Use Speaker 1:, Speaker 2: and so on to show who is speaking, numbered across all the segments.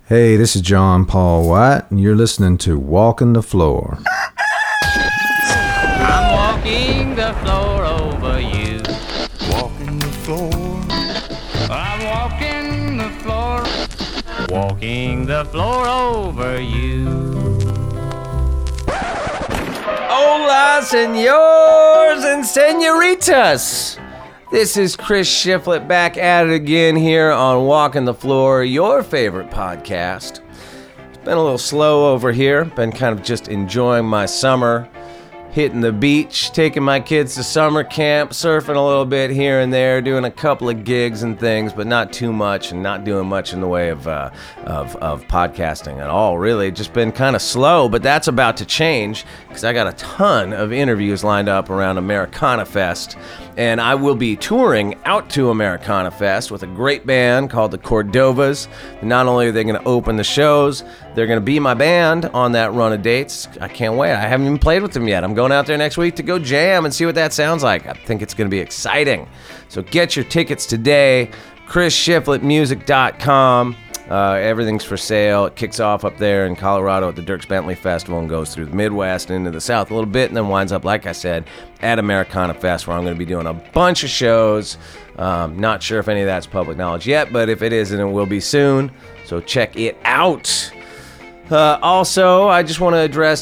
Speaker 1: Hey, this is John Paul White, and you're listening to Walking the Floor.
Speaker 2: I'm walking the floor over you.
Speaker 3: Walking the floor.
Speaker 2: I'm walking the floor. Walking the floor over you.
Speaker 4: Hola, senors and senoritas. This is Chris Shiflett back at it again here on Walking the Floor, your favorite podcast. It's been a little slow over here. Been kind of just enjoying my summer, hitting the beach, taking my kids to summer camp, surfing a little bit here and there, doing a couple of gigs and things, but not too much, and not doing much in the way of podcasting at all, really. Just been kind of slow, but that's about to change because I got a ton of interviews lined up around Americana Fest, and I will be touring out to Americana Fest with a great band called the Cordovas. Not only are they going to open the shows, they're going to be my band on that run of dates. I can't wait. I haven't even played with them yet. I'm going out there next week to go jam and see what that sounds like. I think it's going to be exciting. So get your tickets today. ChrisShiflettMusic.com. Everything's for sale. It kicks off up there in Colorado at the Dierks Bentley Festival and goes through the Midwest and into the South a little bit, and then winds up, like I said, at Americana Fest, where I'm going to be doing a bunch of shows. Not sure if any of that's public knowledge yet, but if it isn't, it will be soon. So check it out. Also, I just want to address,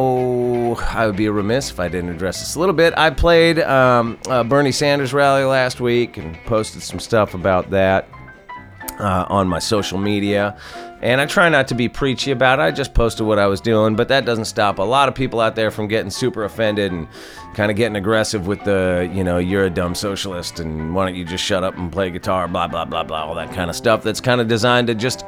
Speaker 4: I would be remiss if I didn't address this a little bit. I played a Bernie Sanders rally last week and posted some stuff about that on my social media. And I try not to be preachy about it. I just posted what I was doing, but that doesn't stop a lot of people out there from getting super offended and kind of getting aggressive with the, you're a dumb socialist and why don't you just shut up and play guitar, blah, blah, blah, blah, all that kind of stuff that's kind of designed to just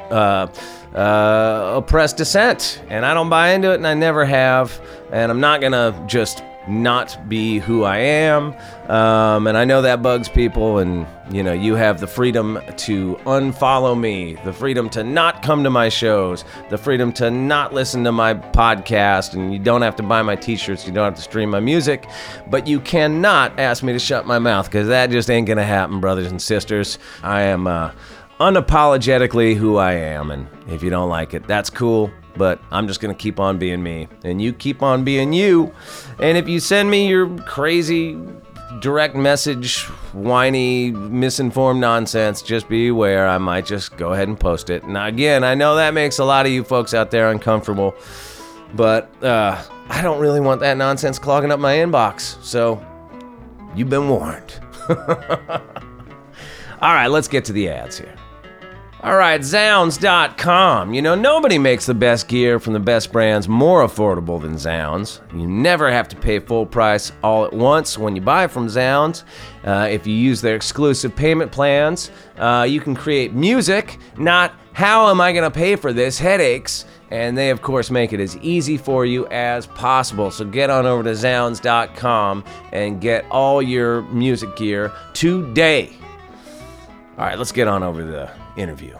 Speaker 4: oppress dissent. And I don't buy into it, and I never have. And I'm not going to just not be who I am. And I know that bugs people, and you have the freedom to unfollow me, the freedom to not come to my shows, the freedom to not listen to my podcast, and you don't have to buy my t-shirts, you don't have to stream my music, but you cannot ask me to shut my mouth, because that just ain't gonna happen, brothers and sisters. I am unapologetically who I am, and if you don't like it, that's cool. But I'm just going to keep on being me, and you keep on being you. And if you send me your crazy direct message, whiny, misinformed nonsense, just be aware I might just go ahead and post it. And again, I know that makes a lot of you folks out there uncomfortable, but I don't really want that nonsense clogging up my inbox. So you've been warned. All right, let's get to the ads here. All right, Zounds.com. Nobody makes the best gear from the best brands more affordable than Zounds. You never have to pay full price all at once when you buy from Zounds. If you use their exclusive payment plans, you can create music, not how am I going to pay for this headaches. And they, of course, make it as easy for you as possible. So get on over to Zounds.com and get all your music gear today. All right, let's get on over to the interview.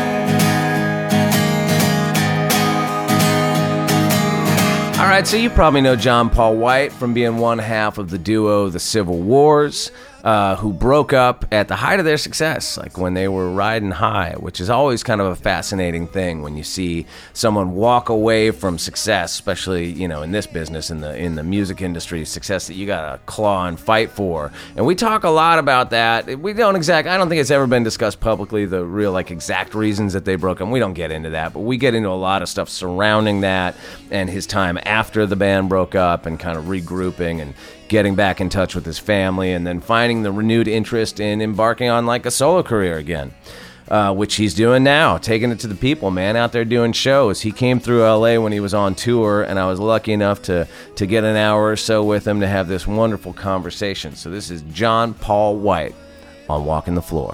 Speaker 4: All right, so you probably know John Paul White from being one half of the duo The Civil Wars, who broke up at the height of their success, like when they were riding high, which is always kind of a fascinating thing when you see someone walk away from success, especially, in this business, in the music industry, success that you gotta claw and fight for. And we talk a lot about that. I don't think it's ever been discussed publicly, the real, exact reasons that they broke up. We don't get into that, but we get into a lot of stuff surrounding that and his time after the band broke up and kind of regrouping and getting back in touch with his family, and then finding the renewed interest in embarking on a solo career again, which he's doing now, taking it to the people, man, out there doing shows. He came through LA when he was on tour, and I was lucky enough to get an hour or so with him to have this wonderful conversation. So this is John Paul White on Walking the Floor.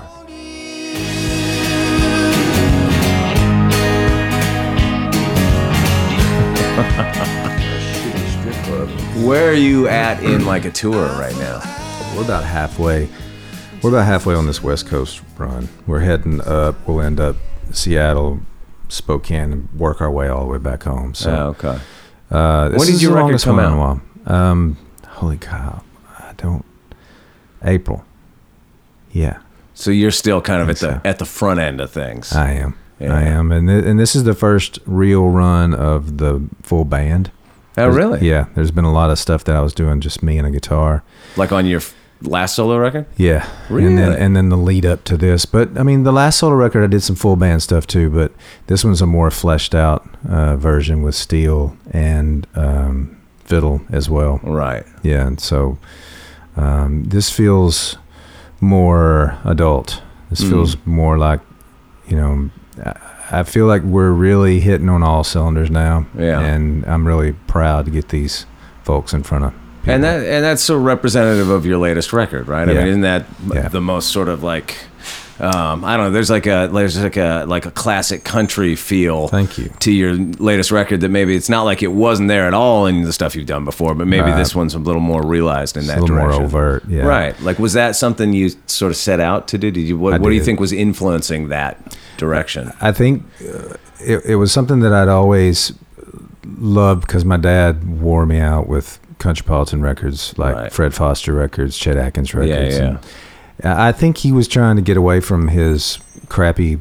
Speaker 4: Where are you at in a tour right now?
Speaker 1: We're about halfway. We're about halfway on this West Coast run. We're heading up. We'll end up Seattle, Spokane, and work our way all the way back home. So,
Speaker 4: okay.
Speaker 1: When
Speaker 4: did your record come out?
Speaker 1: Holy cow! April. Yeah.
Speaker 4: So you're still kind of at the front end of things.
Speaker 1: I am. I am, and this is the first real run of the full band.
Speaker 4: Oh, really?
Speaker 1: Yeah, there's been a lot of stuff that I was doing just me and a guitar.
Speaker 4: Like on your last solo record?
Speaker 1: Yeah.
Speaker 4: Really?
Speaker 1: And then the lead up to this. But, I mean, the last solo record I did some full band stuff too, but this one's a more fleshed out version with steel and fiddle as well.
Speaker 4: Right.
Speaker 1: Yeah, and so this feels more adult. This feels more like, you know, I feel like we're really hitting on all cylinders now.
Speaker 4: Yeah.
Speaker 1: And I'm really proud to get these folks in front of people.
Speaker 4: And that's so representative of your latest record, right?
Speaker 1: Yeah.
Speaker 4: I mean, isn't that the most sort of like, I don't know, there's like a classic country feel
Speaker 1: Thank you.
Speaker 4: to your latest record that maybe it's not like it wasn't there at all in the stuff you've done before, but maybe this one's a little more realized in that
Speaker 1: a little
Speaker 4: direction.
Speaker 1: more overt, yeah.
Speaker 4: Right. Like, was that something you sort of set out to do? What do you think was influencing that direction?
Speaker 1: I think it was something that I'd always loved because my dad wore me out with Countrypolitan records, like Fred Foster records, Chet Atkins records.
Speaker 4: Yeah.
Speaker 1: And I think he was trying to get away from his crappy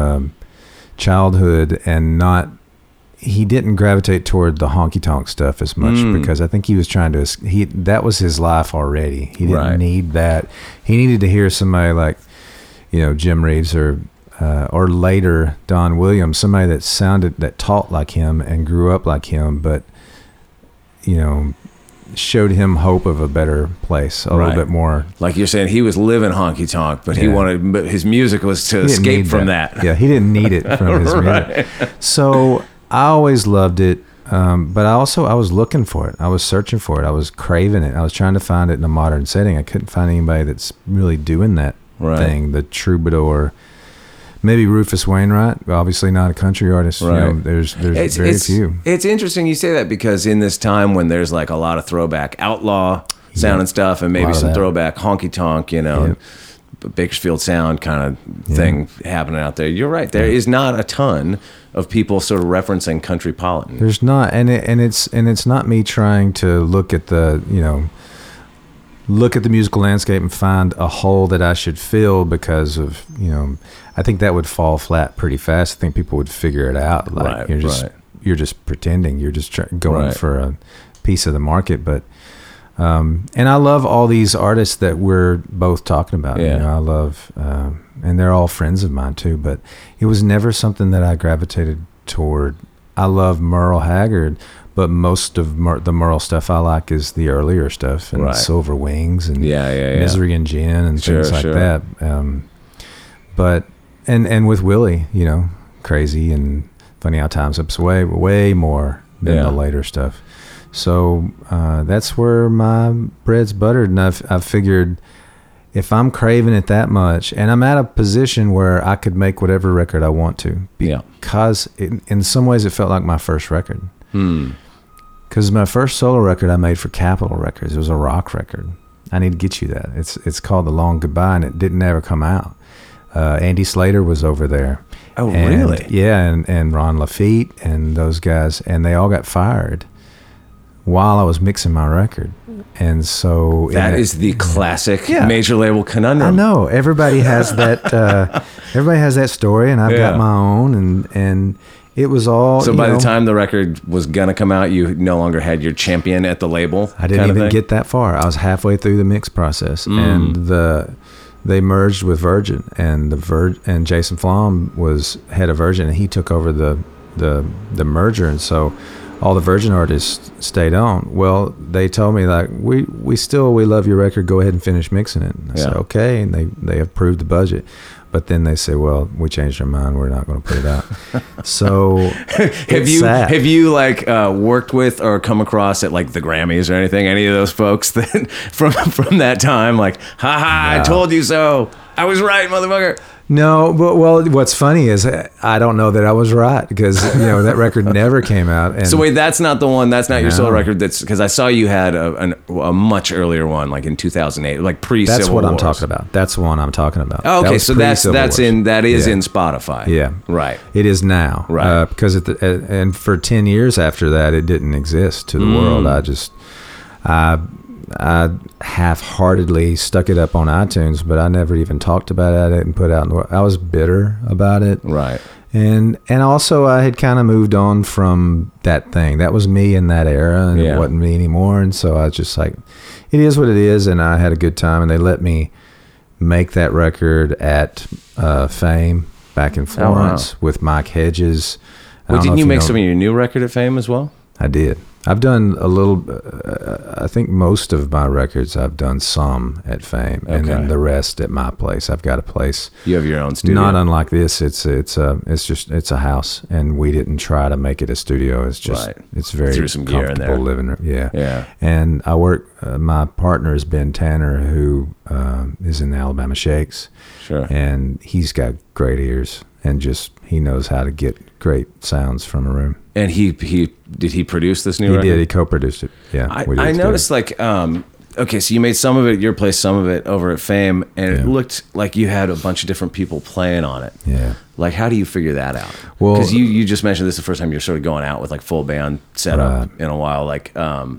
Speaker 1: childhood and he didn't gravitate toward the honky-tonk stuff as much because I think he was trying to, that was his life already. He didn't need that. He needed to hear somebody like, you know, Jim Reeves or later Don Williams, somebody that taught like him and grew up like him, but, you know, showed him hope of a better place, a little bit more.
Speaker 4: Like you're saying, he was living honky tonk, but but his music was to escape from that.
Speaker 1: Yeah, he didn't need it from his music. So I always loved it, but I was looking for it. I was searching for it. I was craving it. I was trying to find it in a modern setting. I couldn't find anybody that's really doing that thing, the troubadour. Maybe Rufus Wainwright, obviously not a country artist.
Speaker 4: Right.
Speaker 1: You know, there's very few.
Speaker 4: It's interesting you say that because in this time when there's like a lot of throwback outlaw sound and stuff, and maybe some throwback honky tonk, you know, Bakersfield sound kind of thing happening out there. You're right. There is not a ton of people sort of referencing Countrypolitan.
Speaker 1: There's not, and it's not me trying to look at the musical landscape and find a hole that I should fill because of, you know, I think that would fall flat pretty fast. I think people would figure it out. Like you're just pretending. You're just going for a piece of the market. But and I love all these artists that we're both talking about.
Speaker 4: Yeah.
Speaker 1: You know, I love, and they're all friends of mine too. But it was never something that I gravitated toward. I love Merle Haggard. But most of the Merle stuff I like is the earlier stuff and Silver Wings and Misery and Gin and things like that. But and with Willie, you know, Crazy and Funny How Time Slips Away, way more than the later stuff. So that's where my bread's buttered, and I've figured if I'm craving it that much, and I'm at a position where I could make whatever record I want to, because in some ways it felt like my first record. Because my first solo record I made for Capitol Records, it was a rock record. I need to get you that. It's called The Long Goodbye, and it didn't ever come out. Andy Slater was over there.
Speaker 4: Oh, really?
Speaker 1: Yeah, and Ron Lafitte and those guys, and they all got fired while I was mixing my record. And so
Speaker 4: that is the classic major label conundrum.
Speaker 1: I know. Everybody has that. Everybody has that story, and I've got my own, and it was all.
Speaker 4: So by the time the record was gonna come out, you no longer had your champion at the label.
Speaker 1: I didn't even get that far. I was halfway through the mix process, and they merged with Virgin, and and Jason Flom was head of Virgin, and he took over the merger, and so all the Virgin artists stayed on. Well, they told me like we love your record. Go ahead and finish mixing it. And I said okay, and they approved the budget. But then they say, well, we changed our mind. We're not going to put it out. So
Speaker 4: have you like worked with or come across at like the Grammys or anything? Any of those folks that from that time, like, ha ha, I told you so. I was right, motherfucker.
Speaker 1: No, but well, what's funny is I don't know that I was right because that record never came out. And
Speaker 4: so wait, that's not the one. That's not your solo record. That's because I saw you had a much earlier one, like in 2008, like pre-Civil
Speaker 1: That's what
Speaker 4: Wars.
Speaker 1: I'm talking about. That's the one I'm talking about.
Speaker 4: Oh, okay, so that is in
Speaker 1: in
Speaker 4: Spotify.
Speaker 1: Yeah,
Speaker 4: right.
Speaker 1: It is now,
Speaker 4: right?
Speaker 1: Because and for 10 years after that, it didn't exist to the world. I half-heartedly stuck it up on iTunes, but I never even talked about it and put it out in the world. I was bitter about it.
Speaker 4: Right.
Speaker 1: And also I had kind of moved on from that thing. That was me in that era, and it wasn't me anymore. And so I was just like, it is what it is. And I had a good time, and they let me make that record at Fame back in Florence with Mike Hedges.
Speaker 4: Well, didn't you make some of your new record at Fame as well?
Speaker 1: I did. I've done a little, I think most of my records I've done some at Fame, and then the rest at my place. I've got a place.
Speaker 4: You have your own studio.
Speaker 1: Not unlike this. It's a house, and we didn't try to make it a studio. It's just it's very
Speaker 4: threw some gear in there.
Speaker 1: living room. Yeah.
Speaker 4: Yeah.
Speaker 1: And I work. My partner is Ben Tanner, who is in the Alabama Shakes.
Speaker 4: Sure.
Speaker 1: And he's got great ears, and just he knows how to get great sounds from a room.
Speaker 4: And he did he produce this new record?
Speaker 1: He did. He co-produced it. Yeah.
Speaker 4: I noticed like okay, so you made some of it at your place, some of it over at Fame, and it looked like you had a bunch of different people playing on it.
Speaker 1: Yeah.
Speaker 4: Like, how do you figure that out?
Speaker 1: Well,
Speaker 4: because you just mentioned this the first time you're sort of going out with like full band setup in a while. Like,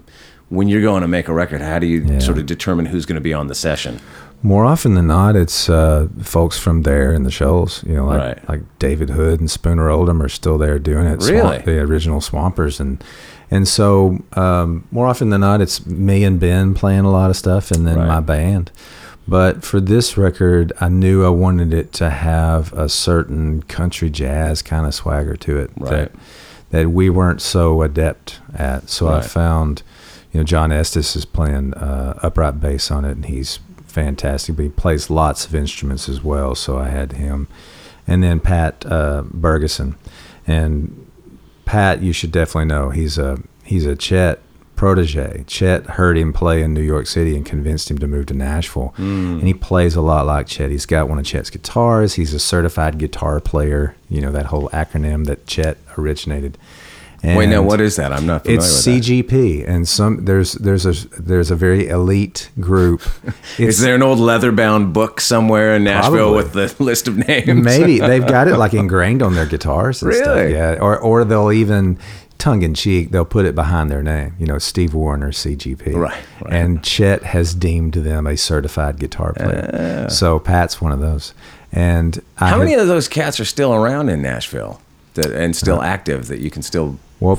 Speaker 4: when you're going to make a record, how do you sort of determine who's going to be on the session?
Speaker 1: More often than not, it's folks from there in the Shoals. You know, like David Hood and Spooner Oldham are still there doing it.
Speaker 4: Really?
Speaker 1: The original Swampers. And so more often than not, it's me and Ben playing a lot of stuff, and then my band. But for this record, I knew I wanted it to have a certain country jazz kind of swagger to it that we weren't so adept at. So I found, John Estes is playing upright bass on it, and he's fantastic, but he plays lots of instruments as well, so I had him. And then Pat Bergeson. And Pat, you should definitely know, he's a Chet protege. Chet heard him play in New York City and convinced him to move to Nashville. And he plays a lot like Chet. He's got one of Chet's guitars. He's a certified guitar player, that whole acronym that Chet originated. And
Speaker 4: wait, now what is that? I'm not familiar with that.
Speaker 1: It's CGP, and there's a very elite group.
Speaker 4: Is there an old leather-bound book somewhere in Nashville with the list of names?
Speaker 1: Maybe they've got it like ingrained on their guitars and stuff. Yeah, or they'll even tongue-in-cheek they'll put it behind their name. Steve Warner, CGP. Right. And Chet has deemed them a certified guitar player. So Pat's one of those. And
Speaker 4: how many of those cats are still around in Nashville and still active that you can still? Well,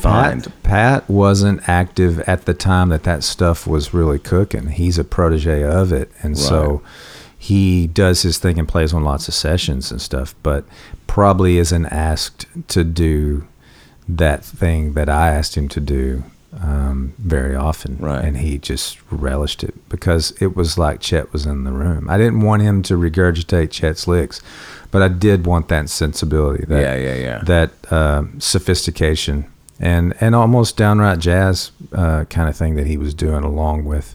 Speaker 1: Pat wasn't active at the time that stuff was really cooking. He's a protege of it, and so he does his thing and plays on lots of sessions and stuff, but probably isn't asked to do that thing that I asked him to do very often. And he just relished it because it was like Chet was in the room. I didn't want him to regurgitate Chet's licks, but I did want that sensibility, that sophistication. And almost downright jazz kind of thing that he was doing, along with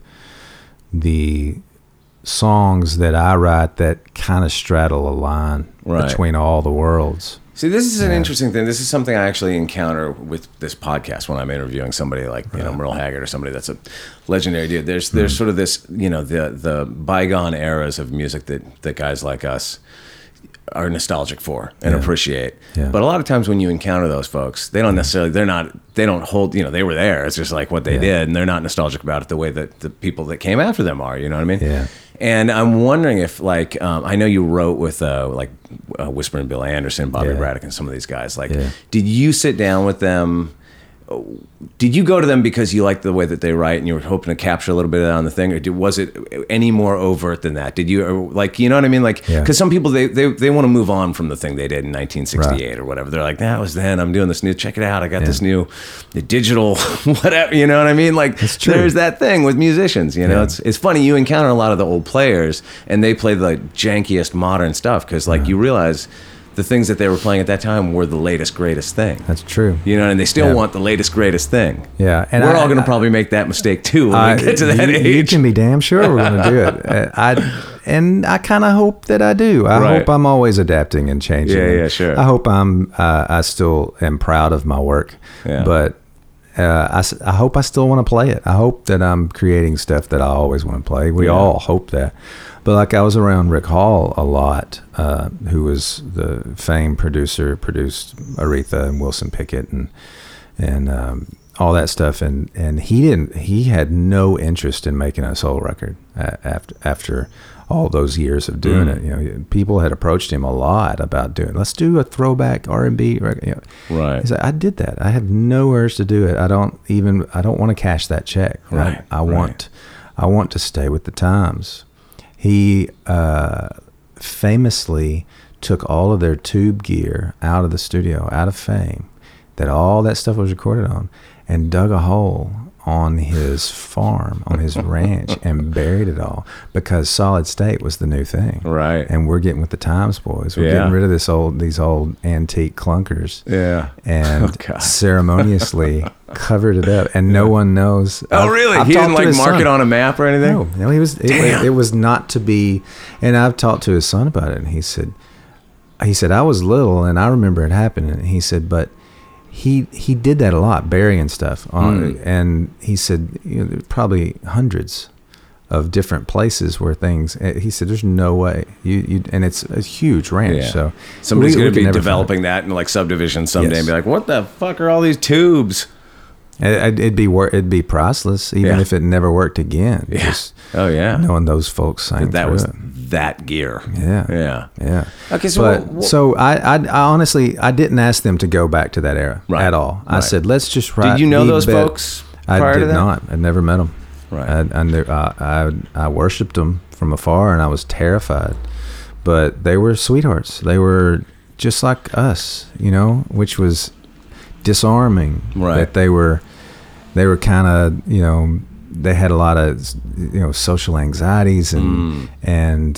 Speaker 1: the songs that I write that kind of straddle a line between all the worlds.
Speaker 4: See, this is an interesting thing. This is something I actually encounter with this podcast when I'm interviewing somebody like Merle Haggard or somebody that's a legendary dude. There's sort of this, the bygone eras of music that guys like us are nostalgic for and appreciate. But a lot of times when you encounter those folks, they don't necessarily, they don't hold, they were there. It's just like what they did, and they're not nostalgic about it the way that the people that came after them are, you know what I mean?
Speaker 1: Yeah.
Speaker 4: And I'm wondering if, like, I know you wrote with, Whispering Bill Anderson, Bobby Braddock, and some of these guys. Like, did you sit down with them? Did you go to them because you liked the way that they write and you were hoping to capture a little bit of that on the thing, or was it any more overt than that? Did you, you know what I mean? Like, because some people, they want to move on from the thing they did in 1968 or whatever. They're like, that was then, I'm doing this new, check it out. I got this new digital, whatever, you know what I mean? Like, there's that thing with musicians, it's funny. You encounter a lot of the old players and they play the jankiest modern stuff because you realize the things that they were playing at that time were the latest, greatest thing.
Speaker 1: That's true.
Speaker 4: And they still want the latest, greatest thing.
Speaker 1: Yeah.
Speaker 4: And we're all going to probably make that mistake too when we get to that age.
Speaker 1: You can be damn sure we're going to do it. I kind of hope that I do. I hope I'm always adapting and changing.
Speaker 4: Yeah, sure.
Speaker 1: I hope I still am proud of my work. Yeah. But I hope I still want to play it. I hope that I'm creating stuff that I always want to play. We all hope that. But I was around Rick Hall a lot, who was the Fame producer, produced Aretha and Wilson Pickett and all that stuff. And he had no interest in making a soul record after all those years of doing it. You know, people had approached him a lot about doing, let's do a throwback R&B record. You know.
Speaker 4: Right.
Speaker 1: He's like, I did that. I have no urge to do it. I don't want to cash that check.
Speaker 4: Right.
Speaker 1: I want to stay with the times. He famously took all of their tube gear out of the studio, out of Fame, that all that stuff was recorded on, and dug a hole on his farm, on his ranch, and buried it all, because solid state was the new thing.
Speaker 4: Right.
Speaker 1: And we're getting with the times, boys. We're getting rid of these old antique clunkers.
Speaker 4: Yeah.
Speaker 1: And ceremoniously covered it up, and no one knows.
Speaker 4: Oh, really?
Speaker 1: I've
Speaker 4: He
Speaker 1: talked
Speaker 4: didn't
Speaker 1: to
Speaker 4: like
Speaker 1: his
Speaker 4: mark
Speaker 1: son.
Speaker 4: it on a map or anything?
Speaker 1: No, it was not to be. And I've talked to his son about it, and he said I was little and I remember it happening. And he said, but he did that a lot, burying stuff on, and he said, you know, there's probably hundreds of different places where things. He said, there's no way and it's a huge ranch.
Speaker 4: Yeah.
Speaker 1: So
Speaker 4: Somebody's going to be
Speaker 1: never
Speaker 4: developing that in like subdivision someday
Speaker 1: Yes.
Speaker 4: and be like, what the fuck are all these tubes?
Speaker 1: It'd be priceless, even if it never worked again.
Speaker 4: Yeah.
Speaker 1: Just
Speaker 4: Oh, yeah.
Speaker 1: knowing those folks sang
Speaker 4: that
Speaker 1: through
Speaker 4: was
Speaker 1: it.
Speaker 4: that gear.
Speaker 1: Yeah.
Speaker 4: Yeah. Okay, so
Speaker 1: but so I honestly I didn't ask them to go back to that era at all. I said, let's just write.
Speaker 4: Did you know
Speaker 1: He
Speaker 4: those
Speaker 1: Bet.
Speaker 4: folks prior
Speaker 1: I
Speaker 4: to
Speaker 1: did
Speaker 4: that?
Speaker 1: not. I'd never met them.
Speaker 4: Right.
Speaker 1: I worshipped them from afar, and I was terrified. But they were sweethearts. They were just like us, you know, which was disarming.
Speaker 4: Right.
Speaker 1: That they were kind of, you know, they had a lot of, you know, social anxieties and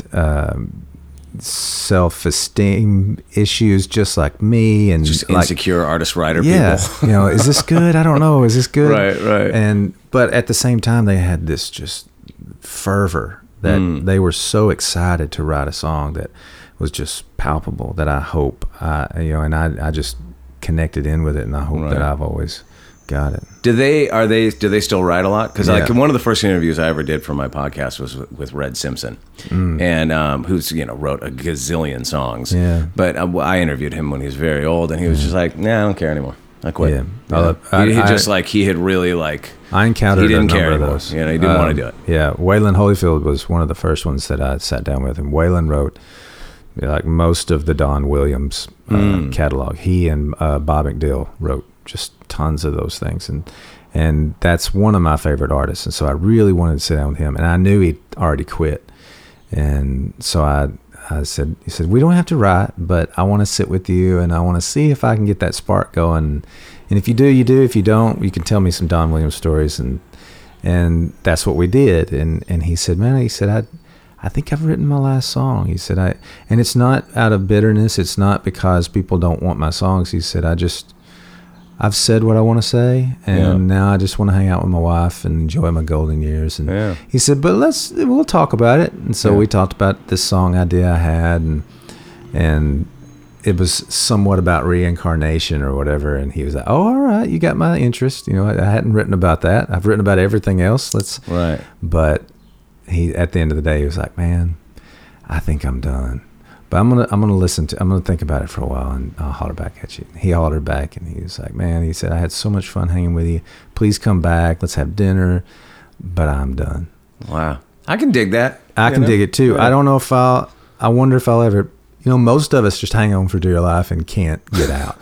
Speaker 1: self-esteem issues, just like me, and
Speaker 4: Just
Speaker 1: like,
Speaker 4: insecure artist-writer
Speaker 1: yeah,
Speaker 4: people.
Speaker 1: you know, is this good? I don't know. Is this good?
Speaker 4: Right.
Speaker 1: But at the same time, they had this just fervor that they were so excited to write a song that was just palpable, that I hope, you know, and I just connected in with it, and I hope that I've always got it.
Speaker 4: Do they still write a lot? Because
Speaker 1: Yeah.
Speaker 4: like one of the first interviews I ever did for my podcast was with Red Simpson, and who's, you know, wrote a gazillion songs.
Speaker 1: Yeah.
Speaker 4: But I interviewed him when he was very old, and he was just like, "Nah, I don't care anymore. I quit."
Speaker 1: Yeah.
Speaker 4: You know? He had really like.
Speaker 1: I encountered
Speaker 4: He didn't
Speaker 1: a number
Speaker 4: care
Speaker 1: of
Speaker 4: anymore.
Speaker 1: those.
Speaker 4: You know, he didn't want to do it.
Speaker 1: Yeah, Waylon Holyfield was one of the first ones that I sat down with, and Waylon wrote like most of the Don Williams catalog. He and Bob McDill wrote just tons of those things, and that's one of my favorite artists. And so I really wanted to sit down with him, and I knew he'd already quit, and so I said, he said, we don't have to write, but I want to sit with you, and I want to see if I can get that spark going. And if you do, you do. If you don't, you can tell me some Don Williams stories. And that's what we did. And he said, man, I think I've written my last song. He said, and it's not out of bitterness. It's not because people don't want my songs. He said, I've said what I want to say, and now I just want to hang out with my wife and enjoy my golden years. And he said, but we'll talk about it. And so we talked about this song idea I had, and it was somewhat about reincarnation or whatever. And he was like, oh, all right, you got my interest. You know, I hadn't written about that. I've written about everything else.
Speaker 4: Right.
Speaker 1: But at the end of the day, he was like, man, I think I'm done. But I'm gonna think about it for a while, and I'll holler back at you. He hollered back, and he was like, man, he said, I had so much fun hanging with you. Please come back. Let's have dinner. But I'm done.
Speaker 4: Wow. I can dig that.
Speaker 1: I can dig it too. Yeah. I don't know if I wonder if I'll ever, you know, most of us just hang on for dear life and can't get out.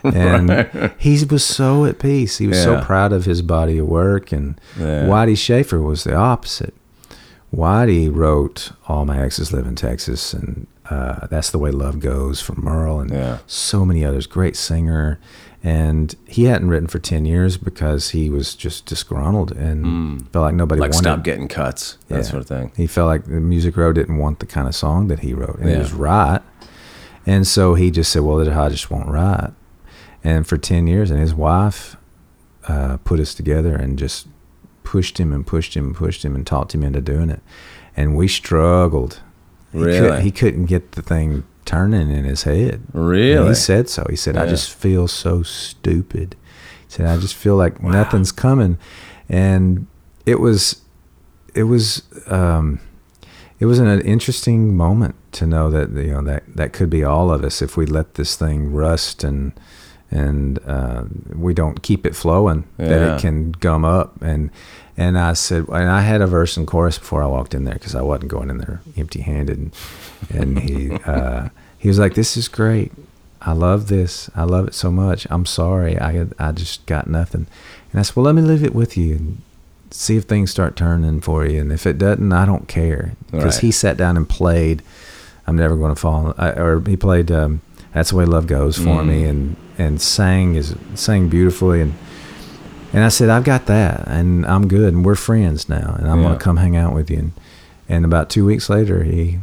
Speaker 1: And he was so at peace. He was so proud of his body of work. And Whitey Schaefer was the opposite. Whitey wrote All My Exes Live in Texas, and That's the Way Love Goes from Merle, and so many others. Great singer. And he hadn't written for 10 years because he was just disgruntled and felt like nobody wanted.
Speaker 4: Stop getting cuts, that sort of thing.
Speaker 1: He felt like the Music Row didn't want the kind of song that he wrote. And he was right. And so he just said, well, I just won't write. And for 10 years, and his wife put us together and just pushed him and pushed him and pushed him and talked him into doing it. And we struggled.
Speaker 4: Really?
Speaker 1: He couldn't get the thing turning in his head.
Speaker 4: Really?
Speaker 1: And he said so. He said, I just feel so stupid. He said, I just feel like nothing's coming. And it was an interesting moment to know that, you know, that could be all of us if we let this thing rust and and we don't keep it flowing, that
Speaker 4: Yeah.
Speaker 1: it can gum up. And I said, and I had a verse and chorus before I walked in there because I wasn't going in there empty-handed. And he was like, "This is great. I love this. I love it so much. I'm sorry. I just got nothing." And I said, "Well, let me leave it with you and see if things start turning for you. And if it doesn't, I don't care." Because
Speaker 4: Right.
Speaker 1: he sat down and played "I'm Never Going to Fall," or he played "That's the Way Love Goes" for me, and sang beautifully. And I said, "I've got that, and I'm good, and we're friends now, and I'm
Speaker 4: Yeah.
Speaker 1: going to come hang out with you." And about 2 weeks later,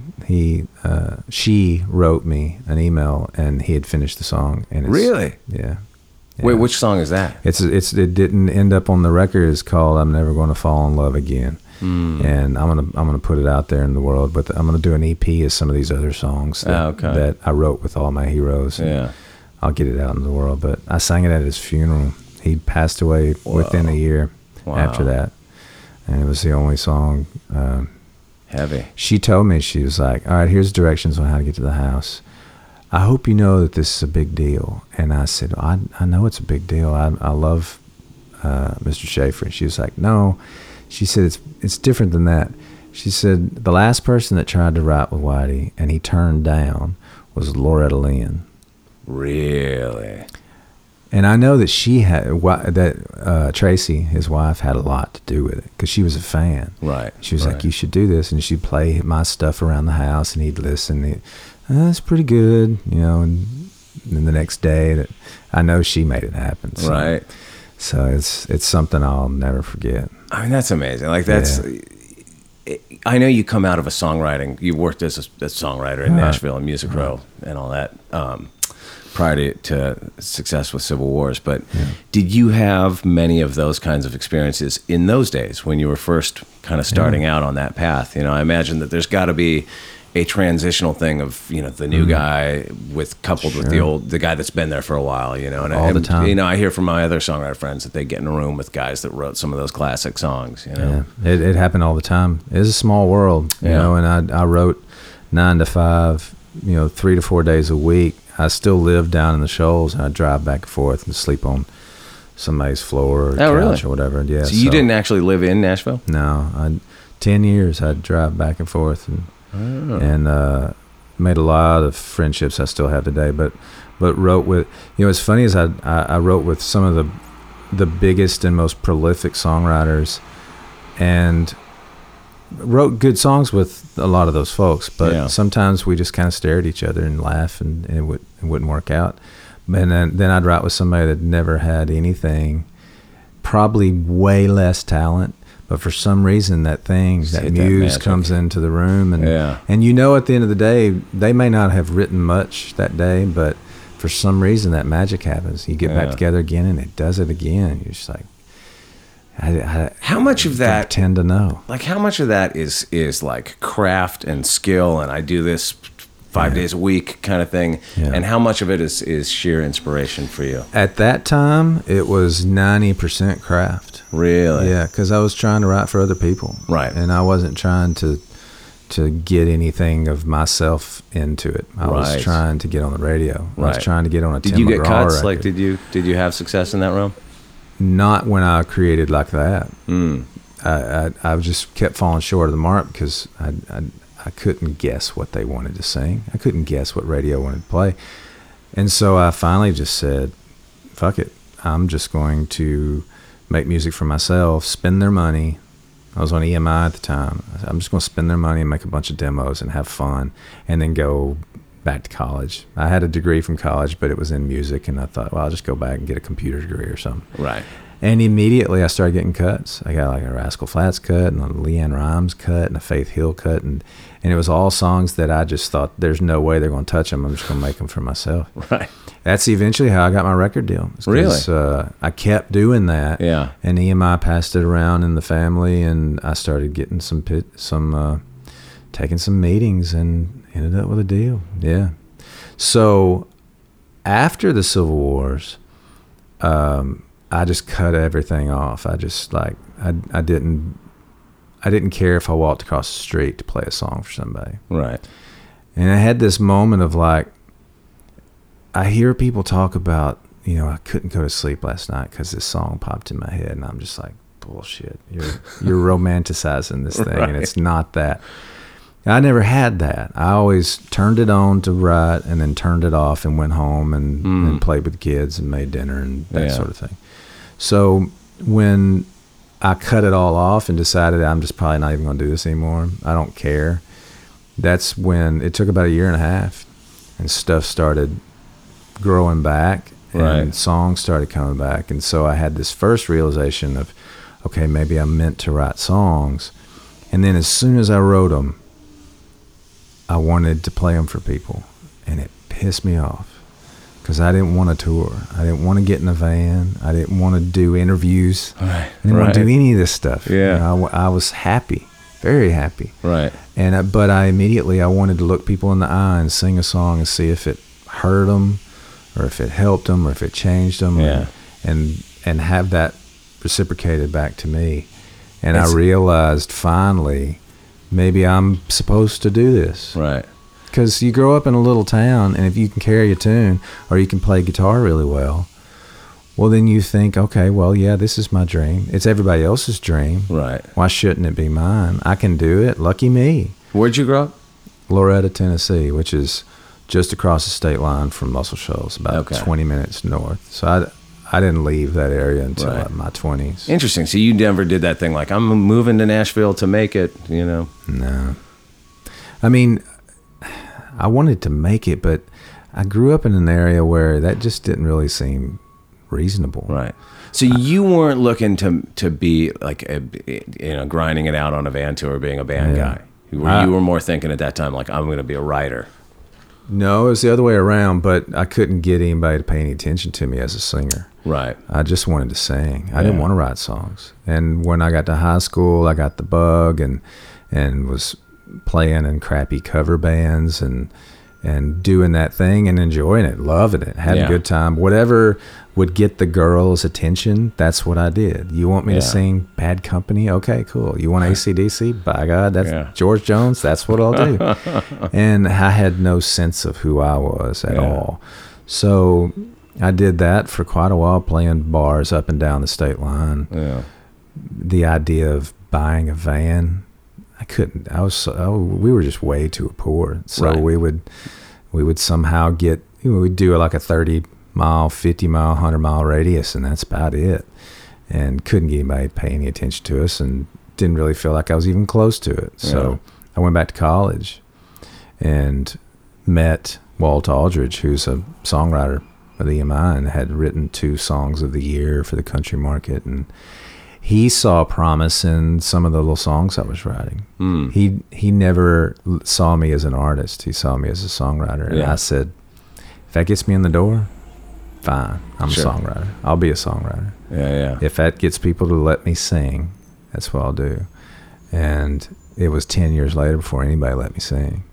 Speaker 1: she wrote me an email, and he had finished the song. And it's,
Speaker 4: Really?
Speaker 1: Yeah.
Speaker 4: Wait,
Speaker 1: Yeah.
Speaker 4: which song is that?
Speaker 1: It didn't end up on the record. It's called "I'm Never Going to Fall in Love Again," and I'm gonna put it out there in the world. But I'm gonna do an EP of some of these other songs that I wrote with all my heroes. and
Speaker 4: Yeah.
Speaker 1: I'll get it out in the world. But I sang it at his funeral. He passed away within a year after that, and it was the only song.
Speaker 4: Heavy.
Speaker 1: She told me, she was like, "All right, here's directions on how to get to the house. I hope you know that this is a big deal." And I said, I know it's a big deal. I love Mr. Schaefer. And she was like, "No." She said, it's different than that. She said, "The last person that tried to write with Whitey and he turned down was Loretta Lynn."
Speaker 4: Really?
Speaker 1: And I know that Tracy, his wife, had a lot to do with it because she was a fan.
Speaker 4: Right.
Speaker 1: She was
Speaker 4: right.
Speaker 1: like, "You should do this," and she'd play my stuff around the house, and he'd listen. That's pretty good, And then the next day, I know she made it happen. So,
Speaker 4: Right.
Speaker 1: So it's something I'll never forget.
Speaker 4: I mean, that's amazing. Like, that's. I know you come out of a songwriting. You worked as a songwriter in Nashville and Music Row and all that prior to success with Civil Wars. But did you have many of those kinds of experiences in those days when you were first kind of starting out on that path? I imagine that there's got to be a transitional thing of the new guy coupled with the guy that's been there for a while, and
Speaker 1: All the time.
Speaker 4: I hear from my other songwriter friends that they get in a room with guys that wrote some of those classic songs.
Speaker 1: Yeah, it happened all the time. It's a small world, and I wrote 9 to 5, 3 to 4 days a week. I still live down in the Shoals, and I drive back and forth and sleep on somebody's floor or couch or whatever. Yeah.
Speaker 4: So you didn't actually live in Nashville?
Speaker 1: No, 10 years I'd drive back and forth and made a lot of friendships I still have today. But wrote with, it's funny is I wrote with some of the biggest and most prolific songwriters, and wrote good songs with a lot of those folks. But sometimes we just kind of stare at each other and laugh, and it wouldn't work out. And then I'd write with somebody that never had anything, probably way less talent. But for some reason, that muse comes into the room, and at the end of the day, they may not have written much that day, but for some reason, that magic happens. You get back together again, and it does it again. You're just like,
Speaker 4: how much of that
Speaker 1: tend to know?
Speaker 4: Like, how much of that is like craft and skill, and I do this 5 days a week kind of thing, and how much of it is sheer inspiration for you?
Speaker 1: At that time, it was 90% craft.
Speaker 4: Really?
Speaker 1: Yeah, because I was trying to write for other people.
Speaker 4: Right.
Speaker 1: And I wasn't trying to get anything of myself into it. I was trying to get on the radio. I was trying to get on a
Speaker 4: Did
Speaker 1: Tim
Speaker 4: you get
Speaker 1: McGraw
Speaker 4: cuts?
Speaker 1: record.
Speaker 4: Like, did you have success in that realm?
Speaker 1: Not when I created like that. I just kept falling short of the mark because I couldn't guess what they wanted to sing. I couldn't guess what radio wanted to play. And so I finally just said, fuck it. I'm just going to make music for myself, spend their money. I was on EMI at the time. I'm just going to spend their money and make a bunch of demos and have fun, and then go back to college. I had a degree from college, but it was in music, and I thought, well, I'll just go back and get a computer degree or something.
Speaker 4: Right.
Speaker 1: And immediately I started getting cuts. I got like a Rascal Flatts cut and a Leanne Rimes cut and a Faith Hill cut. And it was all songs that I just thought, there's no way they're going to touch them. I'm just going to make them for myself.
Speaker 4: Right.
Speaker 1: That's eventually how I got my record deal.
Speaker 4: Really?
Speaker 1: I kept doing that.
Speaker 4: Yeah.
Speaker 1: And EMI passed it around in the family, and I started getting taking some meetings, and ended up with a deal. Yeah. So after the Civil Wars, I just cut everything off. I just I didn't care if I walked across the street to play a song for somebody.
Speaker 4: Right.
Speaker 1: And I had this moment of like, I hear people talk about I couldn't go to sleep last night because this song popped in my head, and I'm just like, bullshit. You're romanticizing this thing, and it's not that. I never had that. I always turned it on to write and then turned it off and went home and played with the kids and made dinner and that sort of thing. So when I cut it all off and decided I'm just probably not even going to do this anymore, I don't care, that's when it took about 1.5 years and stuff started growing back and songs started coming back. And so I had this first realization of, okay, maybe I'm meant to write songs. And then as soon as I wrote them, I wanted to play them for people, and it pissed me off because I didn't want to tour. I didn't want to get in a van. I didn't want to do interviews. I didn't want to do any of this stuff. I was happy, very happy. And but I wanted to look people in the eye and sing a song and see if it hurt them, or if it helped them, or if it changed them, and have that reciprocated back to me. And I realized finally, maybe I'm supposed to do this. Because you grow up in a little town, and if you can carry a tune or you can play guitar really well, well, then you think, okay, well, yeah, this is my dream. It's everybody else's dream. Why shouldn't it be mine? I can do it. Lucky me.
Speaker 4: Where'd you grow up?
Speaker 1: Loretta, Tennessee, which is just across the state line from Muscle Shoals, about 20 minutes north. So I didn't leave that area until my 20s.
Speaker 4: Interesting. So you never did that thing like, I'm moving to Nashville to make it,
Speaker 1: No. I mean, I wanted to make it, but I grew up in an area where that just didn't really seem reasonable.
Speaker 4: So you weren't looking to be like, grinding it out on a van tour, being a band guy. You were more thinking at that time, like, I'm going to be a writer.
Speaker 1: No, it was the other way around, but I couldn't get anybody to pay any attention to me as a singer. I just wanted to sing. I didn't want to write songs. And when I got to high school, I got the bug and was playing in crappy cover bands and doing that thing and enjoying it, loving it, having a good time. Whatever would get the girls' attention, that's what I did. You want me to sing Bad Company? Okay, cool. You want AC/DC? By God, that's George Jones. That's what I'll do. And I had no sense of who I was at all. So I did that for quite a while, playing bars up and down the state line. The idea of buying a van, I couldn't. We were just way too poor. So we would somehow get, we'd do like a 30-mile, 50-mile, 100-mile radius, and that's about it. And couldn't get anybody to pay any attention to us, and didn't really feel like I was even close to it. So I went back to college and met Walt Aldridge, who's a songwriter of EMI and had written 2 songs of the year for the country market. And he saw promise in some of the little songs I was writing. He never saw me as an artist. He saw me as a songwriter. And I said, if that gets me in the door, fine. I'm a songwriter. I'll be a songwriter. If that gets people to let me sing, that's what I'll do. And it was 10 years later before anybody let me sing.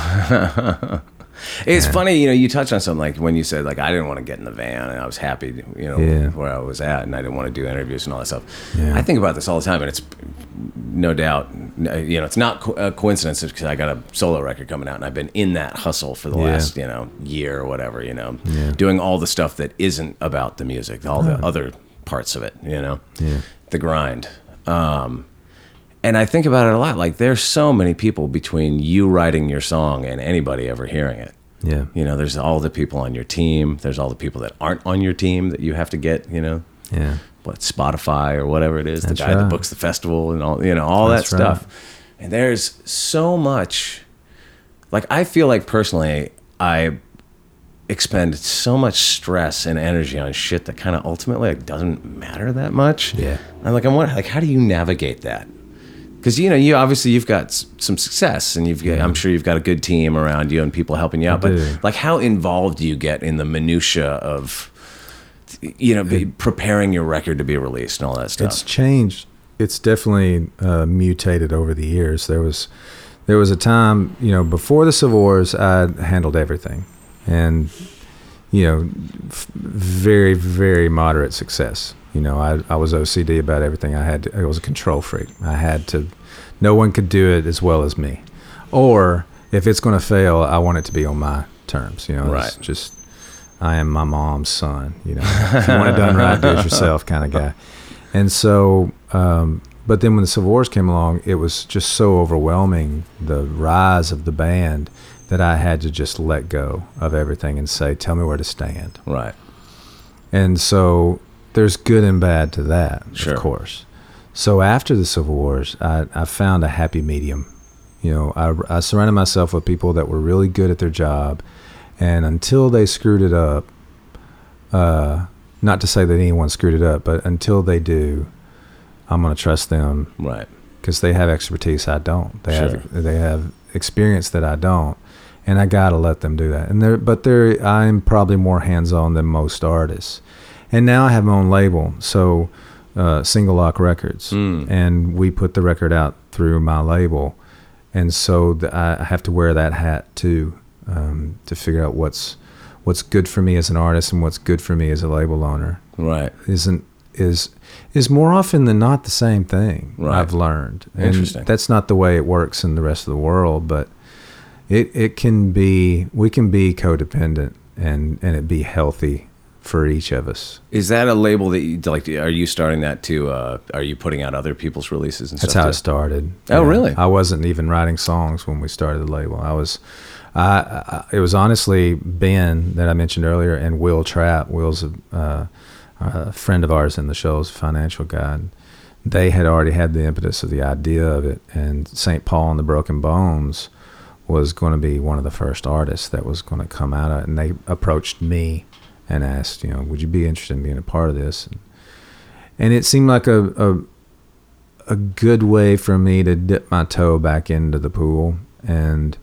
Speaker 4: It's funny, you touched on something like when you said, like, I didn't want to get in the van and I was happy, where I was at, and I didn't want to do interviews and all that stuff. I think about this all the time, and it's no doubt, it's not a coincidence because I got a solo record coming out, and I've been in that hustle for the last, year or whatever, doing all the stuff that isn't about the music, all the other parts of it, the grind. And I think about it a lot. Like, there's so many people between you writing your song and anybody ever hearing it. There's all the people on your team. There's all the people that aren't on your team that you have to get, what, Spotify or whatever it is, the guy that books the festival and all that stuff. And there's so much, like, I feel like personally, I expend so much stress and energy on shit that kind of ultimately doesn't matter that much. I'm wondering, like, how do you navigate that? Because, you've got some success, and I'm sure you've got a good team around you and people helping you out. But, like, how involved do you get in the minutia of, preparing your record to be released and all that stuff?
Speaker 1: It's changed. It's definitely mutated over the years. There was a time, before the Civil Wars, I handled everything. And, very, very moderate success. I was OCD about everything. I was a control freak. No one could do it as well as me. Or if it's going to fail, I want it to be on my terms. It's just, I am my mom's son. You know, if you want it done right, do it yourself kind of guy. And so, but then when the Civil Wars came along, it was just so overwhelming, the rise of the band, that I had to just let go of everything and say, tell me where to stand.
Speaker 4: Right.
Speaker 1: And so there's good and bad to that,
Speaker 4: Sure.
Speaker 1: of course. So after the Civil Wars, I found a happy medium. You know, I surrounded myself with people that were really good at their job, and until they screwed it up, not to say that anyone screwed it up, but until they do, I'm going to trust them.
Speaker 4: Right.
Speaker 1: Because they have expertise I don't.
Speaker 4: Sure.
Speaker 1: They have experience that I don't, and I gotta let them do that. And I'm probably more hands-on than most artists. And now I have my own label, so Single Lock Records, and we put the record out through my label, and so I have to wear that hat too, to figure out what's good for me as an artist and what's good for me as a label owner.
Speaker 4: Right.
Speaker 1: Is more often than not the same thing.
Speaker 4: Right.
Speaker 1: I've learned. And
Speaker 4: Interesting.
Speaker 1: that's not the way it works in the rest of the world, but it can be. We can be codependent and it be healthy for each of us.
Speaker 4: Is that a label that you like? Are you starting that too? Are you putting out other people's releases and
Speaker 1: That's
Speaker 4: stuff?
Speaker 1: how it
Speaker 4: too?
Speaker 1: started.
Speaker 4: Oh, really?
Speaker 1: I wasn't even writing songs when we started the label. It was honestly Ben that I mentioned earlier and Will Trapp. Will's a friend of ours in the show's financial guy. They had already had the impetus of the idea of it, and St. Paul and the Broken Bones was going to be one of the first artists that was going to come out of it. And they approached me and asked, would you be interested in being a part of this? And it seemed like a good way for me to dip my toe back into the pool. And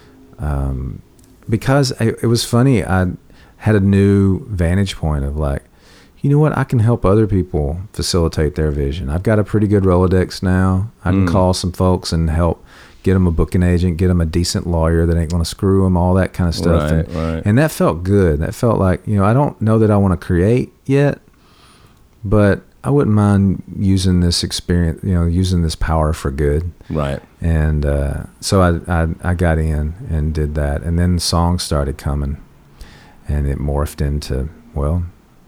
Speaker 1: because it was funny, I had a new vantage point of like, you know what, I can help other people facilitate their vision. I've got a pretty good Rolodex now. I can call some folks and help get them a booking agent, get them a decent lawyer that ain't going to screw them, all that kind of stuff.
Speaker 4: Right.
Speaker 1: And that felt good. That felt like, I don't know that I want to create yet, but I wouldn't mind using this experience, using this power for good.
Speaker 4: Right.
Speaker 1: And so I got in and did that. And then the songs started coming, and it morphed into, well,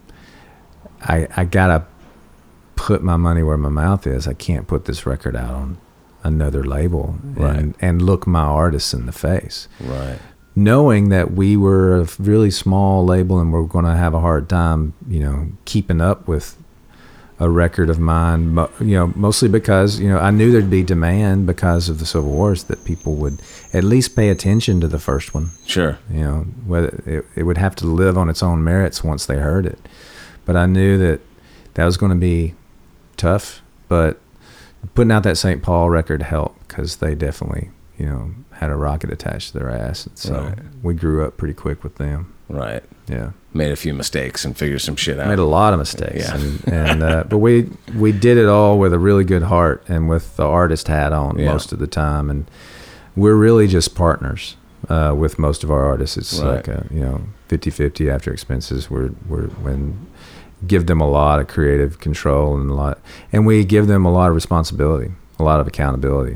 Speaker 1: I got to put my money where my mouth is. I can't put this record out on another label and look my artists in the face.
Speaker 4: Right.
Speaker 1: Knowing that we were a really small label and we're going to have a hard time, keeping up with a record of mine, mostly because, I knew there'd be demand because of the Civil Wars, that people would at least pay attention to the first one.
Speaker 4: Sure.
Speaker 1: Whether it would have to live on its own merits once they heard it. But I knew that was going to be tough, but putting out that St. Paul record helped because they definitely, had a rocket attached to their ass. And so we grew up pretty quick with them.
Speaker 4: Right.
Speaker 1: Yeah.
Speaker 4: Made a few mistakes and figured some shit out.
Speaker 1: Made a lot of mistakes.
Speaker 4: Yeah.
Speaker 1: But we did it all with a really good heart and with the artist hat on most of the time. And we're really just partners with most of our artists. It's like, 50-50 after expenses. When give them a lot of creative control and we give them a lot of responsibility, a lot of accountability.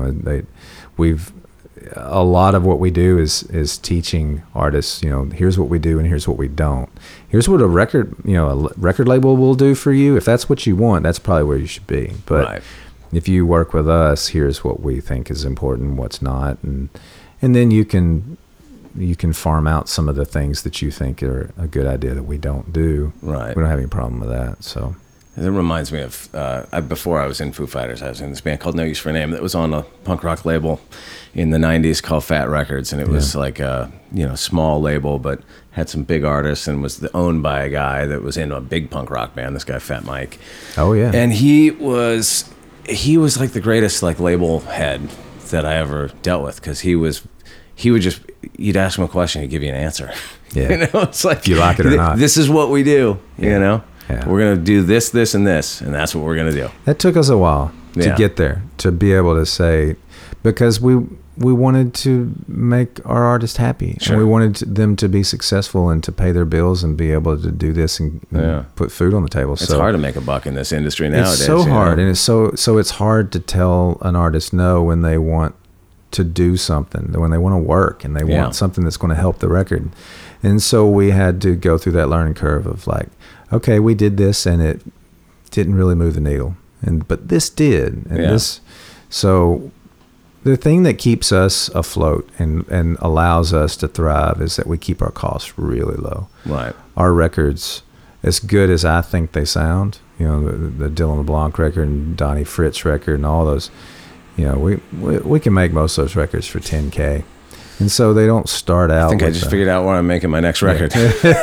Speaker 1: A lot of what we do is teaching artists, here's what we do and here's what we don't. Here's what a record label will do for you. If that's what you want, that's probably where you should be. But if you work with us, here's what we think is important, what's not, and then you can farm out some of the things that you think are a good idea that we don't do.
Speaker 4: Right.
Speaker 1: We don't have any problem with that. So
Speaker 4: it reminds me of before I was in Foo Fighters, I was in this band called No Use for a Name that was on a punk rock label in the 90s called Fat Records, and it was like a small label but had some big artists and was owned by a guy that was in a big punk rock band, this guy Fat Mike.
Speaker 1: Oh yeah.
Speaker 4: And he was like the greatest like label head that I ever dealt with, because he would just, you'd ask him a question, he'd give you an answer.
Speaker 1: Yeah.
Speaker 4: It's like,
Speaker 1: if you like it or not.
Speaker 4: This is what we do,
Speaker 1: Yeah.
Speaker 4: We're going to do this, this, and this, and that's what we're going to do.
Speaker 1: That took us a while to
Speaker 4: Yeah.
Speaker 1: get there, to be able to say, because we wanted to make our artists happy.
Speaker 4: Sure.
Speaker 1: And we wanted them to be successful and to pay their bills and be able to do this and put food on the table.
Speaker 4: It's hard to make a buck in this industry nowadays.
Speaker 1: It's so hard, and it's so it's hard to tell an artist no when they want to do something, when they want to work and they
Speaker 4: Yeah.
Speaker 1: want something that's going to help the record. And so we had to go through that learning curve of like, okay, we did this and it didn't really move the needle, but this did, and
Speaker 4: Yeah.
Speaker 1: so the thing that keeps us afloat and allows us to thrive is that we keep our costs really low.
Speaker 4: Right.
Speaker 1: Our records, as good as I think they sound, the Dylan LeBlanc record and Donnie Fritz record and all those, we can make most of those records for $10K. And so they don't start out.
Speaker 4: I think I just figured out where I'm making my next record.
Speaker 1: Hey,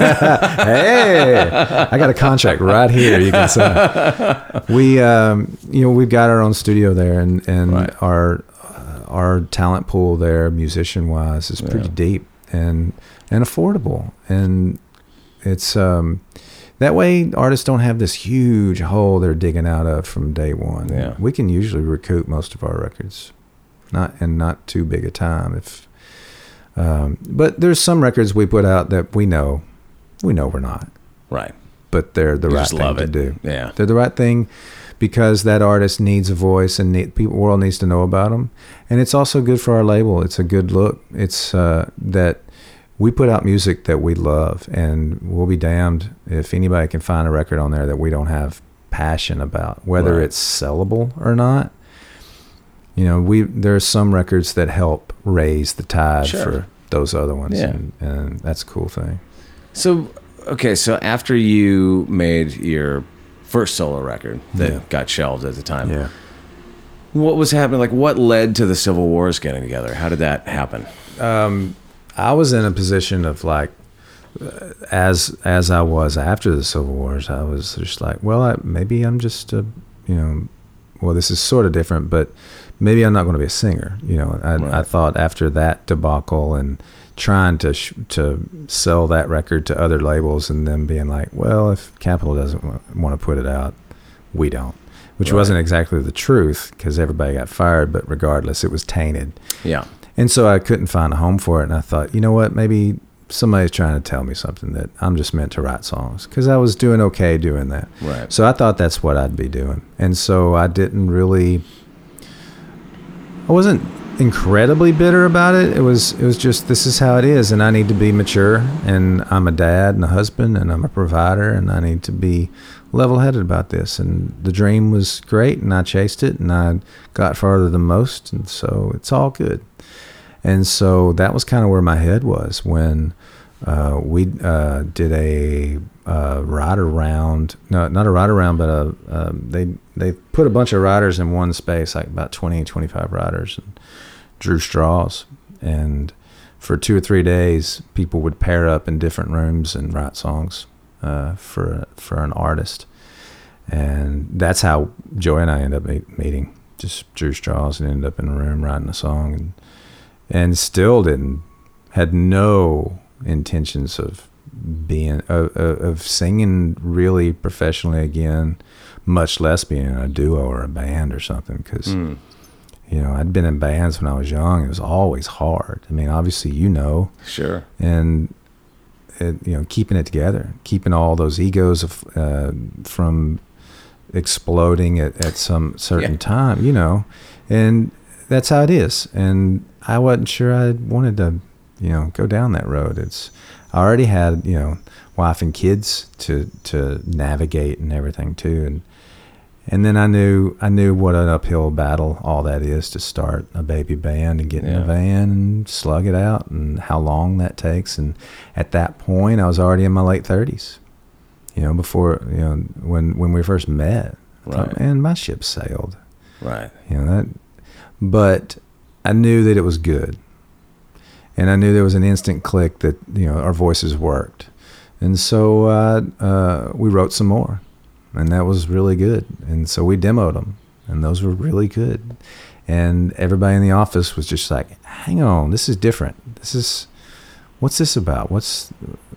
Speaker 1: I got a contract right here. You can sign. We've got our own studio there, and
Speaker 4: Right.
Speaker 1: our talent pool there, musician wise, is pretty deep and affordable. And it's that way artists don't have this huge hole they're digging out of from day one.
Speaker 4: Yeah.
Speaker 1: We can usually recoup most of our records, not too big a time. But there's some records we put out that we know we're not,
Speaker 4: Right.
Speaker 1: but they're the
Speaker 4: You
Speaker 1: right
Speaker 4: just
Speaker 1: thing
Speaker 4: love
Speaker 1: to
Speaker 4: it.
Speaker 1: do.
Speaker 4: Yeah.
Speaker 1: They're the right thing because that artist needs a voice and the world needs to know about them. And it's also good for our label. It's a good look. It's that we put out music that we love, and we'll be damned if anybody can find a record on there that we don't have passion about, whether
Speaker 4: Right.
Speaker 1: it's sellable or not. There's some records that help raise the tide
Speaker 4: Sure.
Speaker 1: for those other ones,
Speaker 4: Yeah.
Speaker 1: and that's a cool thing.
Speaker 4: So after you made your first solo record that
Speaker 1: Yeah.
Speaker 4: got shelved at the time, what was happening? Like, what led to the Civil Wars getting together? How did that happen?
Speaker 1: I was in a position of like, as I was after the Civil Wars, I was just like, well, maybe I'm just well, this is sort of different, but maybe I'm not going to be a singer. I thought after that debacle and trying to sell that record to other labels and them being like, well, if Capitol doesn't want to put it out, we don't, which wasn't exactly the truth because everybody got fired, but regardless, it was tainted.
Speaker 4: Yeah.
Speaker 1: And so I couldn't find a home for it. And I thought, you know what, maybe somebody's trying to tell me something, that I'm just meant to write songs, because I was doing okay doing that.
Speaker 4: Right.
Speaker 1: So I thought that's what I'd be doing. And so I wasn't incredibly bitter about it. It was just, this is how it is. And I need to be mature, and I'm a dad and a husband and I'm a provider, and I need to be level-headed about this. And the dream was great, and I chased it, and I got farther than most. And so it's all good. And so that was kind of where my head was when we did a rider round. No, not a rider round, but they put a bunch of riders in one space, like about 20, 25 riders, and drew straws. And for 2 or 3 days, people would pair up in different rooms and write songs for an artist. And that's how Joey and I ended up meeting. Just drew straws and ended up in a room writing a song, and still had no intentions of being of singing really professionally again, much less being in a duo or a band or something, because I'd been in bands when I was young. It was always hard. I mean, obviously,
Speaker 4: Sure.
Speaker 1: and keeping it together, keeping all those egos from exploding at some certain time, and that's how it is. And I wasn't sure I wanted to, go down that road. I already had, wife and kids to navigate and everything too. And then I knew what an uphill battle all that is to start a baby band and get in a van and slug it out, and how long that takes. And at that point I was already in my late 30s, before, when we first met. I thought, man, my ship sailed.
Speaker 4: Right.
Speaker 1: But I knew that it was good. And I knew there was an instant click that, our voices worked. And so we wrote some more, and that was really good. And so we demoed them, and those were really good. And everybody in the office was just like, hang on, this is different. What's this about? What's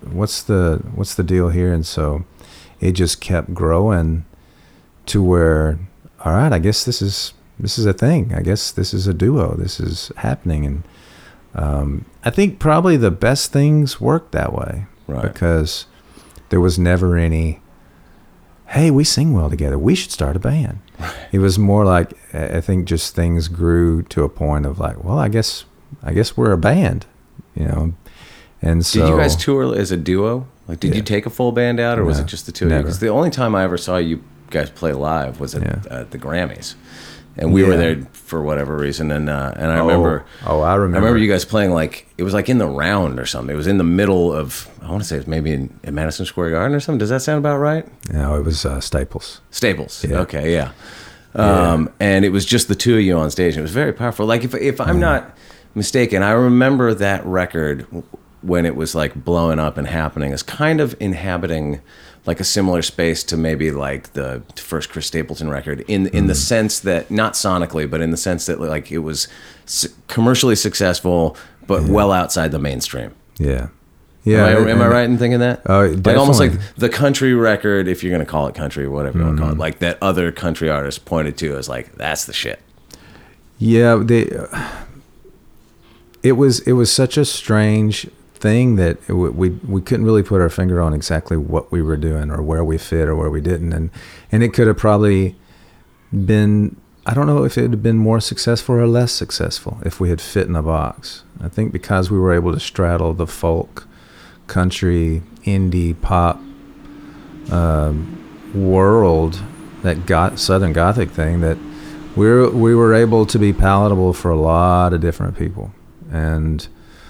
Speaker 1: the deal here? And so it just kept growing to where, all right, I guess this is a thing. I guess this is a duo. This is happening. And I think probably the best things worked that way,
Speaker 4: Right.
Speaker 1: because there was never any, hey, we sing well together. We should start a band. It was more like, I think just things grew to a point of like, well, I guess we're a band, you know? And so.
Speaker 4: Did you guys tour as a duo? Like, did you take a full band out, or was it just the two of you?
Speaker 1: Never.
Speaker 4: Because the only time I ever saw you guys play live was at the Grammys. And we were there for whatever reason, and I remember.
Speaker 1: I remember.
Speaker 4: I remember you guys playing like it was like in the round or something. It was in the middle of, I want to say it was maybe in Madison Square Garden or something. Does that sound about right?
Speaker 1: No, it was Staples.
Speaker 4: Staples.
Speaker 1: Yeah.
Speaker 4: Okay, yeah. And it was just the two of you on stage. It was very powerful. Like if I'm not mistaken, I remember that record when it was like blowing up and happening as kind of inhabiting like a similar space to maybe like the first Chris Stapleton record in the sense that, not sonically, but in the sense that like it was commercially successful, but well outside the mainstream.
Speaker 1: Yeah. Yeah.
Speaker 4: Am I right in thinking that?
Speaker 1: Oh,
Speaker 4: like almost like
Speaker 1: definitely.
Speaker 4: the country record, if you're going to call it country, whatever you want to call it, like that other country artist pointed to as like, that's the shit.
Speaker 1: Yeah. It was such a strange thing that we couldn't really put our finger on exactly what we were doing or where we fit or where we didn't, and it could have probably been, I don't know if it had been more successful or less successful if we had fit in a box. I think because we were able to straddle the folk, country, indie, pop world, that Southern Gothic thing, that we were able to be palatable for a lot of different people, and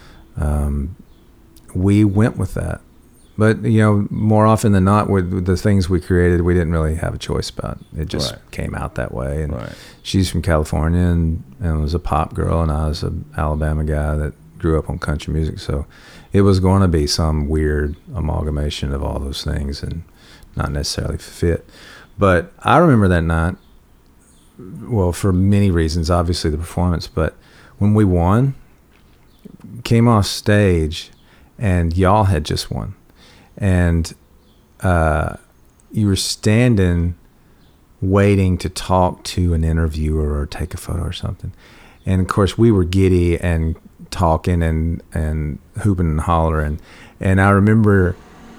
Speaker 1: we went with that. But, you know, more often than not, with the things we created, we didn't really have a choice about. It just came out that way. And she's from California and was a pop girl, and I was an Alabama guy that grew up on country music. So it was going to be some weird amalgamation of all those things and not necessarily fit. But I remember that night, well, for many reasons, obviously the performance, but when we won, came off stage, and y'all had just won, and you were standing waiting to talk to an interviewer or take a photo or something, and of course we were giddy and talking and hooping and hollering, and I remember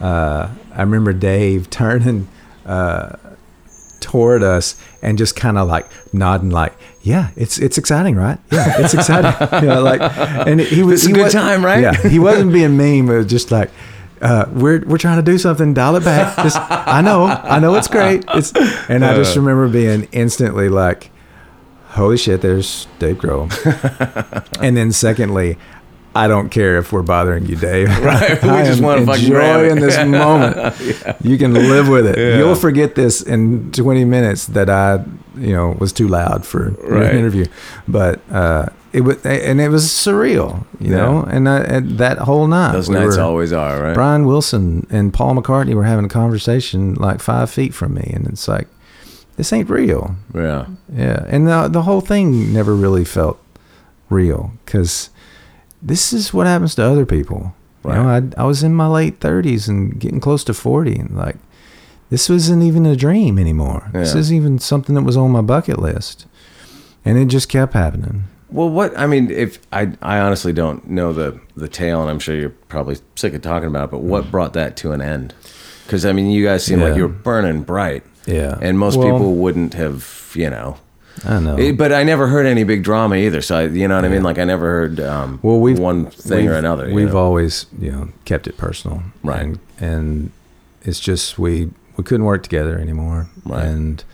Speaker 1: Dave turning toward us and just kind of like nodding, like, yeah, it's exciting, right? Yeah, it's exciting. You know, like, and he was,
Speaker 4: it's a good time, right?
Speaker 1: Yeah, he wasn't being mean, but it was just like, we're trying to do something, dial it back. Just, I know it's great. And I just remember being instantly like, holy shit, there's Dave Grohl. And then secondly, I don't care if we're bothering you, Dave.
Speaker 4: Right. We just want to fucking
Speaker 1: enjoying this moment.
Speaker 4: Yeah.
Speaker 1: You can live with it.
Speaker 4: Yeah.
Speaker 1: You'll forget this in 20 minutes that I, was too loud for an interview. But it was surreal, you know. And that whole night,
Speaker 4: those nights always are, right?
Speaker 1: Brian Wilson and Paul McCartney were having a conversation like 5 feet from me, and it's like, this ain't real.
Speaker 4: Yeah.
Speaker 1: Yeah. And the whole thing never really felt real, because this is what happens to other people. Right. You know, I was in my late 30s and getting close to 40, and like, this wasn't even a dream anymore. Yeah. This isn't even something that was on my bucket list. And it just kept happening.
Speaker 4: Well, if I honestly don't know the tale, and I'm sure you're probably sick of talking about it, but what brought that to an end? Because, you guys seem like you were burning bright. Yeah. And most people wouldn't have,
Speaker 1: I know.
Speaker 4: But I never heard any big drama either. So, you know what I mean? Like, I never heard one thing or another.
Speaker 1: We've always, kept it personal.
Speaker 4: Right.
Speaker 1: And it's just, we couldn't work together anymore. Right.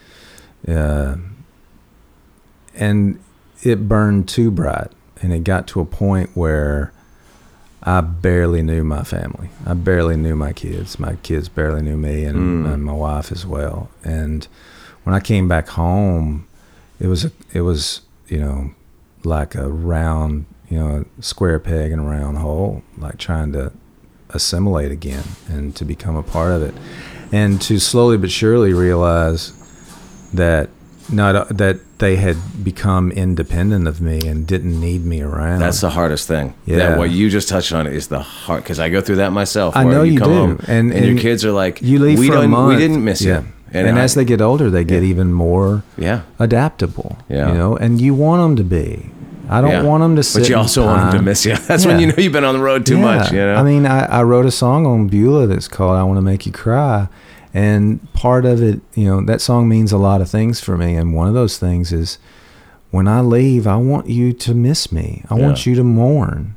Speaker 1: And it burned too bright. And it got to a point where I barely knew my family. I barely knew my kids. My kids barely knew me, and my wife as well. And when I came back home, it was like a round, square peg in a round hole, like trying to assimilate again and to become a part of it, and to slowly but surely realize that they had become independent of me and didn't need me around.
Speaker 4: That's the hardest thing. Yeah. What you just touched on is the hard, because I go through that myself.
Speaker 1: I know you
Speaker 4: come
Speaker 1: do.
Speaker 4: Home and your kids are like,
Speaker 1: you leave for a month.
Speaker 4: We didn't miss you.
Speaker 1: And as they get older, they get even more adaptable. Yeah. And you want them to be. I don't want them to sit.
Speaker 4: But you also want them to miss you. That's when you know you've been on the road too much.
Speaker 1: I mean, I wrote a song on Beulah that's called "I Want to Make You Cry," And part of it, that song means a lot of things for me. And one of those things is when I leave, I want you to miss me. I want you to mourn.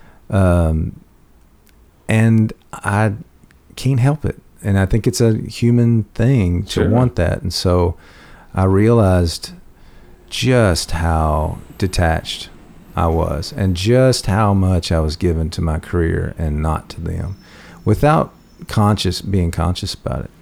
Speaker 1: And I can't help it. And I think it's a human thing to want that. And so I realized just how detached I was and just how much I was given to my career and not to them without being conscious about it.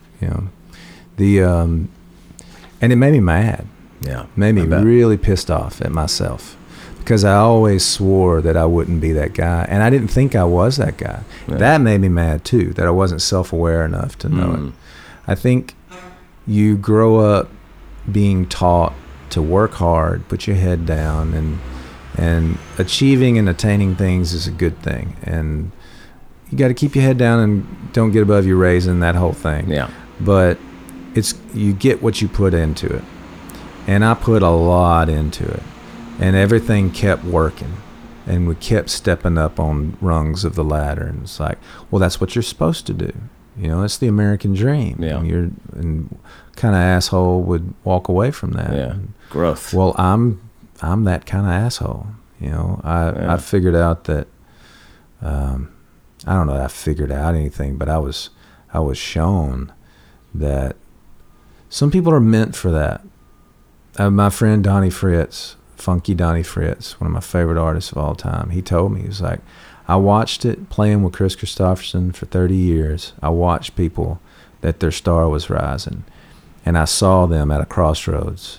Speaker 1: And it made me mad.
Speaker 4: Yeah.
Speaker 1: Made me really pissed off at myself because I always swore that I wouldn't be that guy. And I didn't think I was that guy. Yeah. That made me mad too, that I wasn't self-aware enough to know it. I think you grow up being taught to work hard, put your head down, and achieving and attaining things is a good thing. And you got to keep your head down and don't get above your raising, that whole thing.
Speaker 4: Yeah.
Speaker 1: But you get what you put into it. And I put a lot into it. And everything kept working. And we kept stepping up on rungs of the ladder. And it's like, well, that's what you're supposed to do. It's the American dream.
Speaker 4: Yeah.
Speaker 1: And kind of asshole would walk away from that.
Speaker 4: Yeah. Growth.
Speaker 1: Well, I'm that kind of asshole. I figured out that I don't know that I figured out anything, but I was shown that some people are meant for that. My friend Donnie Fritz, Funky Donnie Fritz, one of my favorite artists of all time, he told me, he was like, I watched it playing with Chris Christopherson for 30 years. I watched people that their star was rising, and I saw them at a crossroads,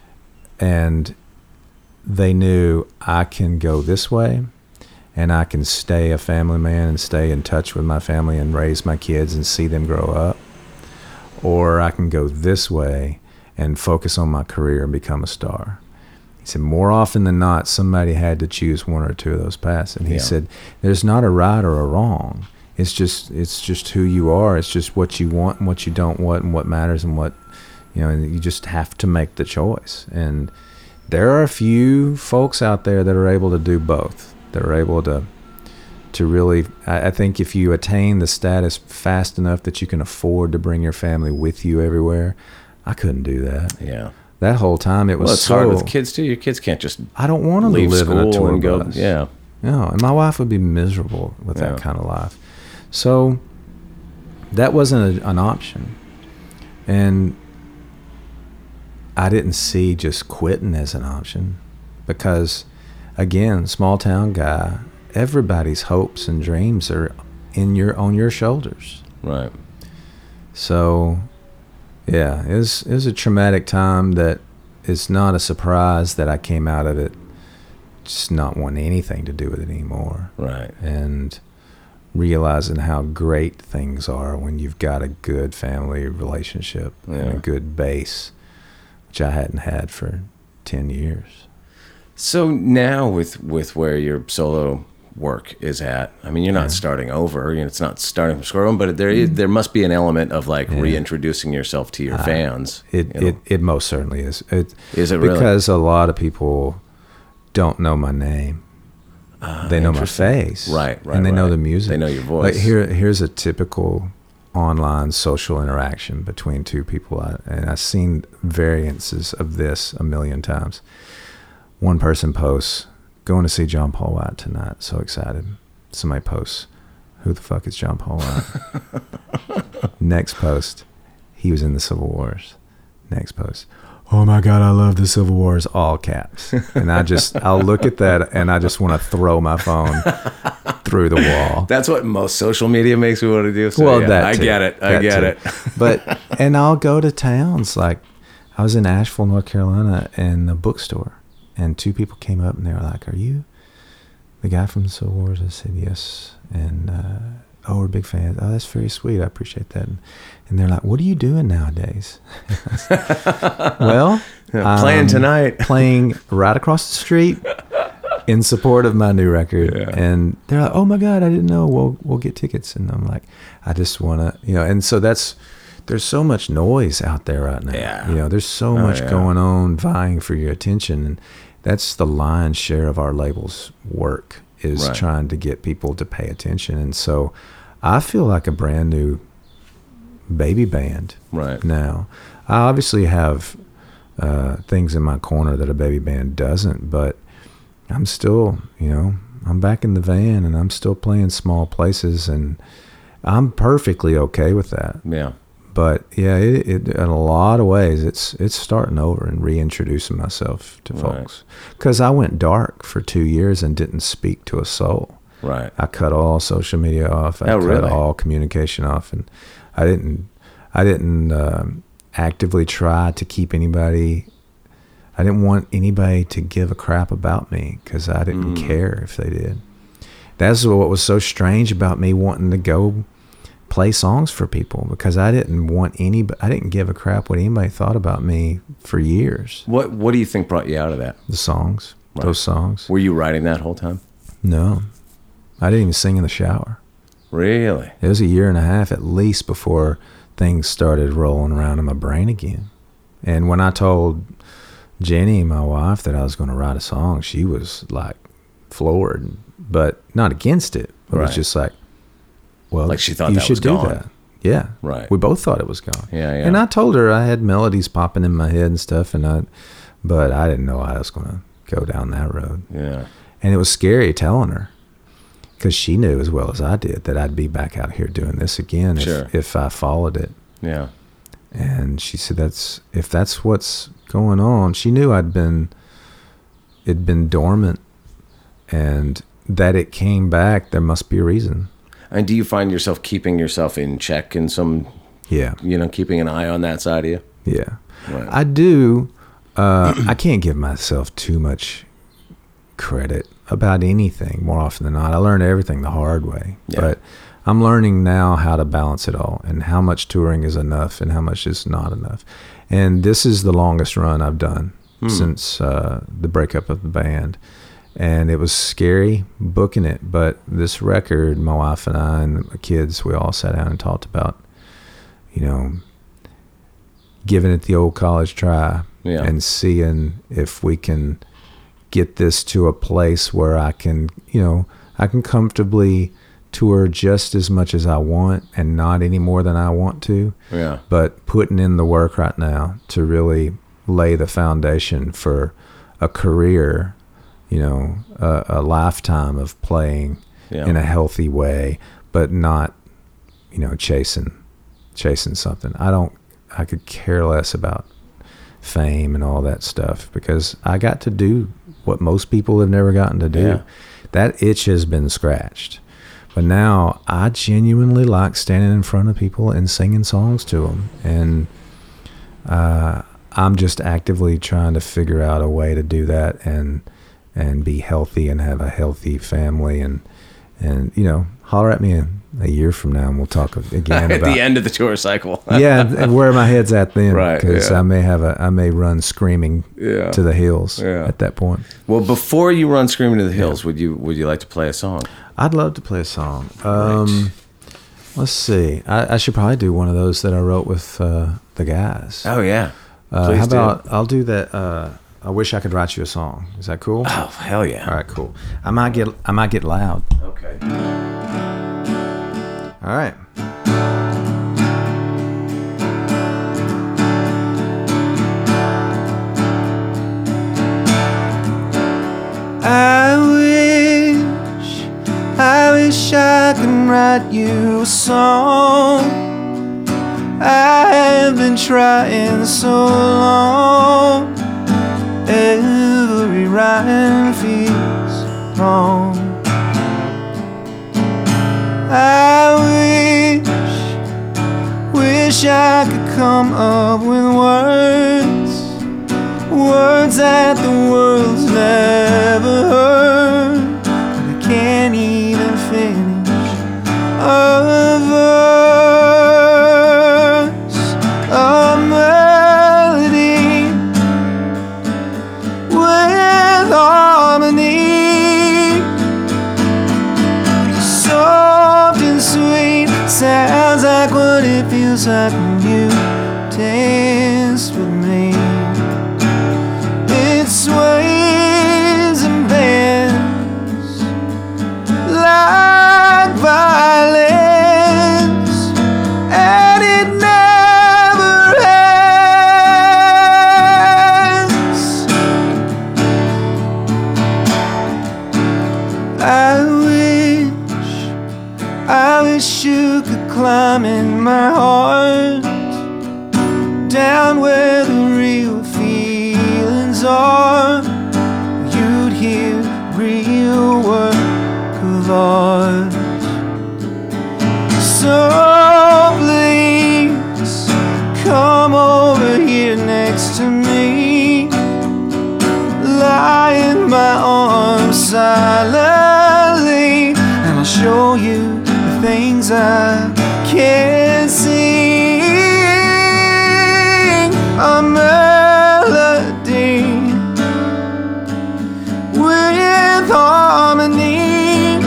Speaker 1: and they knew I can go this way, and I can stay a family man and stay in touch with my family and raise my kids and see them grow up, or I can go this way and focus on my career and become a star. He said, more often than not, somebody had to choose one or two of those paths. And he said, there's not a right or a wrong. It's just who you are. It's just what you want and what you don't want and what matters and what, and you just have to make the choice. And there are a few folks out there that are able to do both. That are able to really, I think if you attain the status fast enough that you can afford to bring your family with you everywhere, I couldn't do that.
Speaker 4: Yeah.
Speaker 1: That whole time it was
Speaker 4: it's hard with kids too. Your kids can't just
Speaker 1: I don't want them to live in a tour
Speaker 4: and go.
Speaker 1: bus.
Speaker 4: Yeah.
Speaker 1: No, and my wife would be miserable with that kind of life. So that wasn't an option. And I didn't see just quitting as an option because, again, small town guy, everybody's hopes and dreams are on your shoulders.
Speaker 4: Right.
Speaker 1: So, yeah, it was a traumatic time that it's not a surprise that I came out of it just not wanting anything to do with it anymore.
Speaker 4: Right.
Speaker 1: And realizing how great things are when you've got a good family relationship and a good base, which I hadn't had for 10 years.
Speaker 4: So now with where your solo work is at, I mean, you're not starting over, it's not starting from square one, but there must be an element of like reintroducing yourself to your fans.
Speaker 1: It most certainly is.
Speaker 4: Is it really?
Speaker 1: Because a lot of people don't know my name. They know my face.
Speaker 4: Right.
Speaker 1: And they know the music.
Speaker 4: They know your voice.
Speaker 1: Like here's a typical online social interaction between two people. And I've seen variances of this a million times. One person posts, going to see John Paul White tonight. So excited. Somebody posts, who the fuck is John Paul White? Next post, he was in the Civil Wars. Next post, oh my God, I love the Civil Wars, all caps. And I'll look at that and I just want to throw my phone through the wall.
Speaker 4: That's what most social media makes me want to do. So
Speaker 1: well,
Speaker 4: yeah,
Speaker 1: that
Speaker 4: I
Speaker 1: too.
Speaker 4: get it. I get it.
Speaker 1: But, and I'll go to towns. Like I was in Asheville, North Carolina in a bookstore. And two people came up and they were like, are you the guy from the Civil Wars? I said, yes. And, we're big fans. Oh, that's very sweet. I appreciate that. And they're like, what are you doing nowadays? Well,
Speaker 4: playing tonight.
Speaker 1: Playing right across the street in support of my new record. Yeah. And they're like, oh my God, I didn't know. We'll get tickets. And I'm like, I just want to, and so there's so much noise out there right now.
Speaker 4: Yeah.
Speaker 1: There's so much going on vying for your attention. And that's the lion's share of our label's work is trying to get people to pay attention. And so I feel like a brand new baby band
Speaker 4: Right.
Speaker 1: now. I obviously have things in my corner that a baby band doesn't, but I'm still, I'm back in the van and I'm still playing small places, and I'm perfectly okay with that.
Speaker 4: Yeah.
Speaker 1: But yeah, it in a lot of ways, it's starting over and reintroducing myself to folks. Because I went dark for 2 years and didn't speak to a soul.
Speaker 4: Right.
Speaker 1: I cut all social media off. I cut
Speaker 4: really?
Speaker 1: all communication off, and I didn't actively try to keep anybody. I didn't want anybody to give a crap about me because I didn't care if they did. That's what was so strange about me wanting to go play songs for people, because I didn't give a crap what anybody thought about me for years.
Speaker 4: What do you think brought you out of that?
Speaker 1: The songs, those songs.
Speaker 4: Were you writing that whole time?
Speaker 1: No, I didn't even sing in the shower.
Speaker 4: Really?
Speaker 1: It was a year and a half at least before things started rolling around in my brain again. And when I told Jenny, my wife, that I was going to write a song, she was like floored, but not against it. But it was just like, well,
Speaker 4: like she thought
Speaker 1: you
Speaker 4: that
Speaker 1: should
Speaker 4: was
Speaker 1: do
Speaker 4: gone.
Speaker 1: that. Yeah.
Speaker 4: Right.
Speaker 1: We both thought it was gone.
Speaker 4: Yeah, yeah.
Speaker 1: And I told her I had melodies popping in my head and stuff, but I didn't know I was going to go down that road.
Speaker 4: Yeah.
Speaker 1: And it was scary telling her, because she knew as well as I did that I'd be back out here doing this again if I followed it.
Speaker 4: Yeah.
Speaker 1: And she said, if that's what's going on. She knew it'd been dormant, and that it came back. There must be a reason.
Speaker 4: And do you find yourself keeping yourself in check in some, keeping an eye on that side of you?
Speaker 1: Yeah.
Speaker 4: Right.
Speaker 1: I do. I can't give myself too much credit about anything more often than not. I learned everything the hard way.
Speaker 4: Yeah.
Speaker 1: But I'm learning now how to balance it all, and how much touring is enough and how much is not enough. And this is the longest run I've done since the breakup of the band. And it was scary booking it, but this record, my wife and I and the kids, we all sat down and talked about, giving it the old college try and seeing if we can get this to a place where I can comfortably tour just as much as I want and not any more than I want to.
Speaker 4: Yeah.
Speaker 1: But putting in the work right now to really lay the foundation for a career, a lifetime of playing in a healthy way, but not, chasing something. I could care less about fame and all that stuff, because I got to do what most people have never gotten to do.
Speaker 4: Yeah.
Speaker 1: That itch has been scratched. But now I genuinely like standing in front of people and singing songs to them. And I'm just actively trying to figure out a way to do that and be healthy and have a healthy family, and holler at me in a year from now and we'll talk again
Speaker 4: At
Speaker 1: about
Speaker 4: the end of the tour cycle.
Speaker 1: and where my head's at then,
Speaker 4: Right,
Speaker 1: because
Speaker 4: yeah.
Speaker 1: I may run screaming to the hills at that point.
Speaker 4: Well, before you run screaming to the hills, would you like to play a song?
Speaker 1: I'd love to play a song.
Speaker 4: Right.
Speaker 1: Let's see. I should probably do one of those that I wrote with the guys.
Speaker 4: Oh yeah.
Speaker 1: How
Speaker 4: Please do.
Speaker 1: about I'll do that. I wish I could write you a song. Is that cool?
Speaker 4: Oh hell yeah.
Speaker 1: All right, cool. I might get loud.
Speaker 4: Okay.
Speaker 1: All right. I wish I could write you a song. I have been trying so long. Every rhyme feels wrong. I wish I could come up with words that the world's never heard. I can't even finish a verse, a melody with harmony, soft and sweet, sounds like what it feels like when you take
Speaker 5: down where the real feelings are, you'd hear real work of art. So please come over here next to me, lie in my arms silently, and I'll show you the things I can't see. A melody with harmony,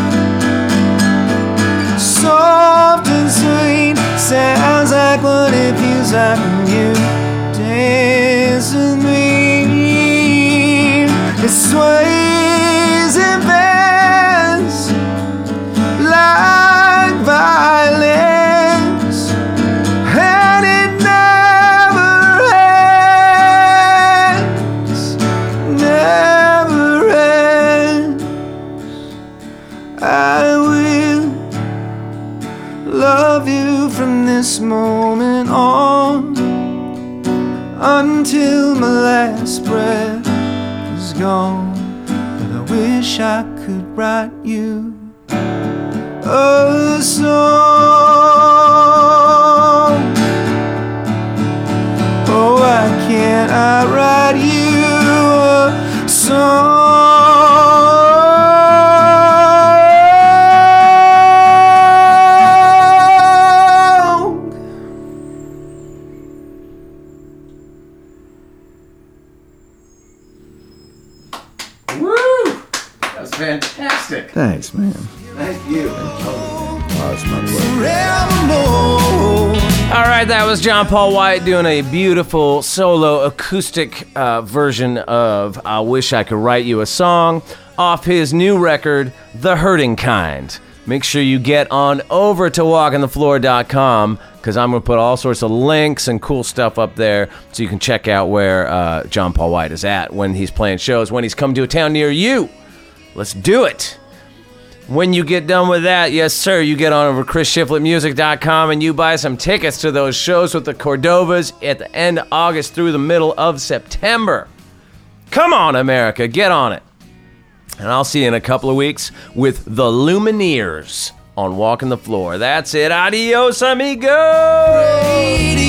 Speaker 5: soft and sweet, sounds like what it feels like when you dance with me. It sways and bends like violins, and it never ends, never ends. I will love you from this moment on, until my last breath is gone. But I wish I could write you a song. Oh, why can't I write you a song?
Speaker 4: Fantastic.
Speaker 5: Thanks, man.
Speaker 4: Thank you.
Speaker 5: Oh, it's my pleasure.
Speaker 4: All right, that was John Paul White doing a beautiful solo acoustic version of I Wish I Could Write You a Song off his new record, The Hurting Kind. Make sure you get on over to walkingthefloor.com, because I'm going to put all sorts of links and cool stuff up there so you can check out where John Paul White is at when he's playing shows, when he's coming to a town near you. Let's do it. When you get done with that, yes, sir, you get on over to ChrisShiflettMusic.com and you buy some tickets to those shows with the Cordovas at the end of August through the middle of September. Come on, America, get on it. And I'll see you in a couple of weeks with the Lumineers on Walking the Floor. That's it. Adios, amigo.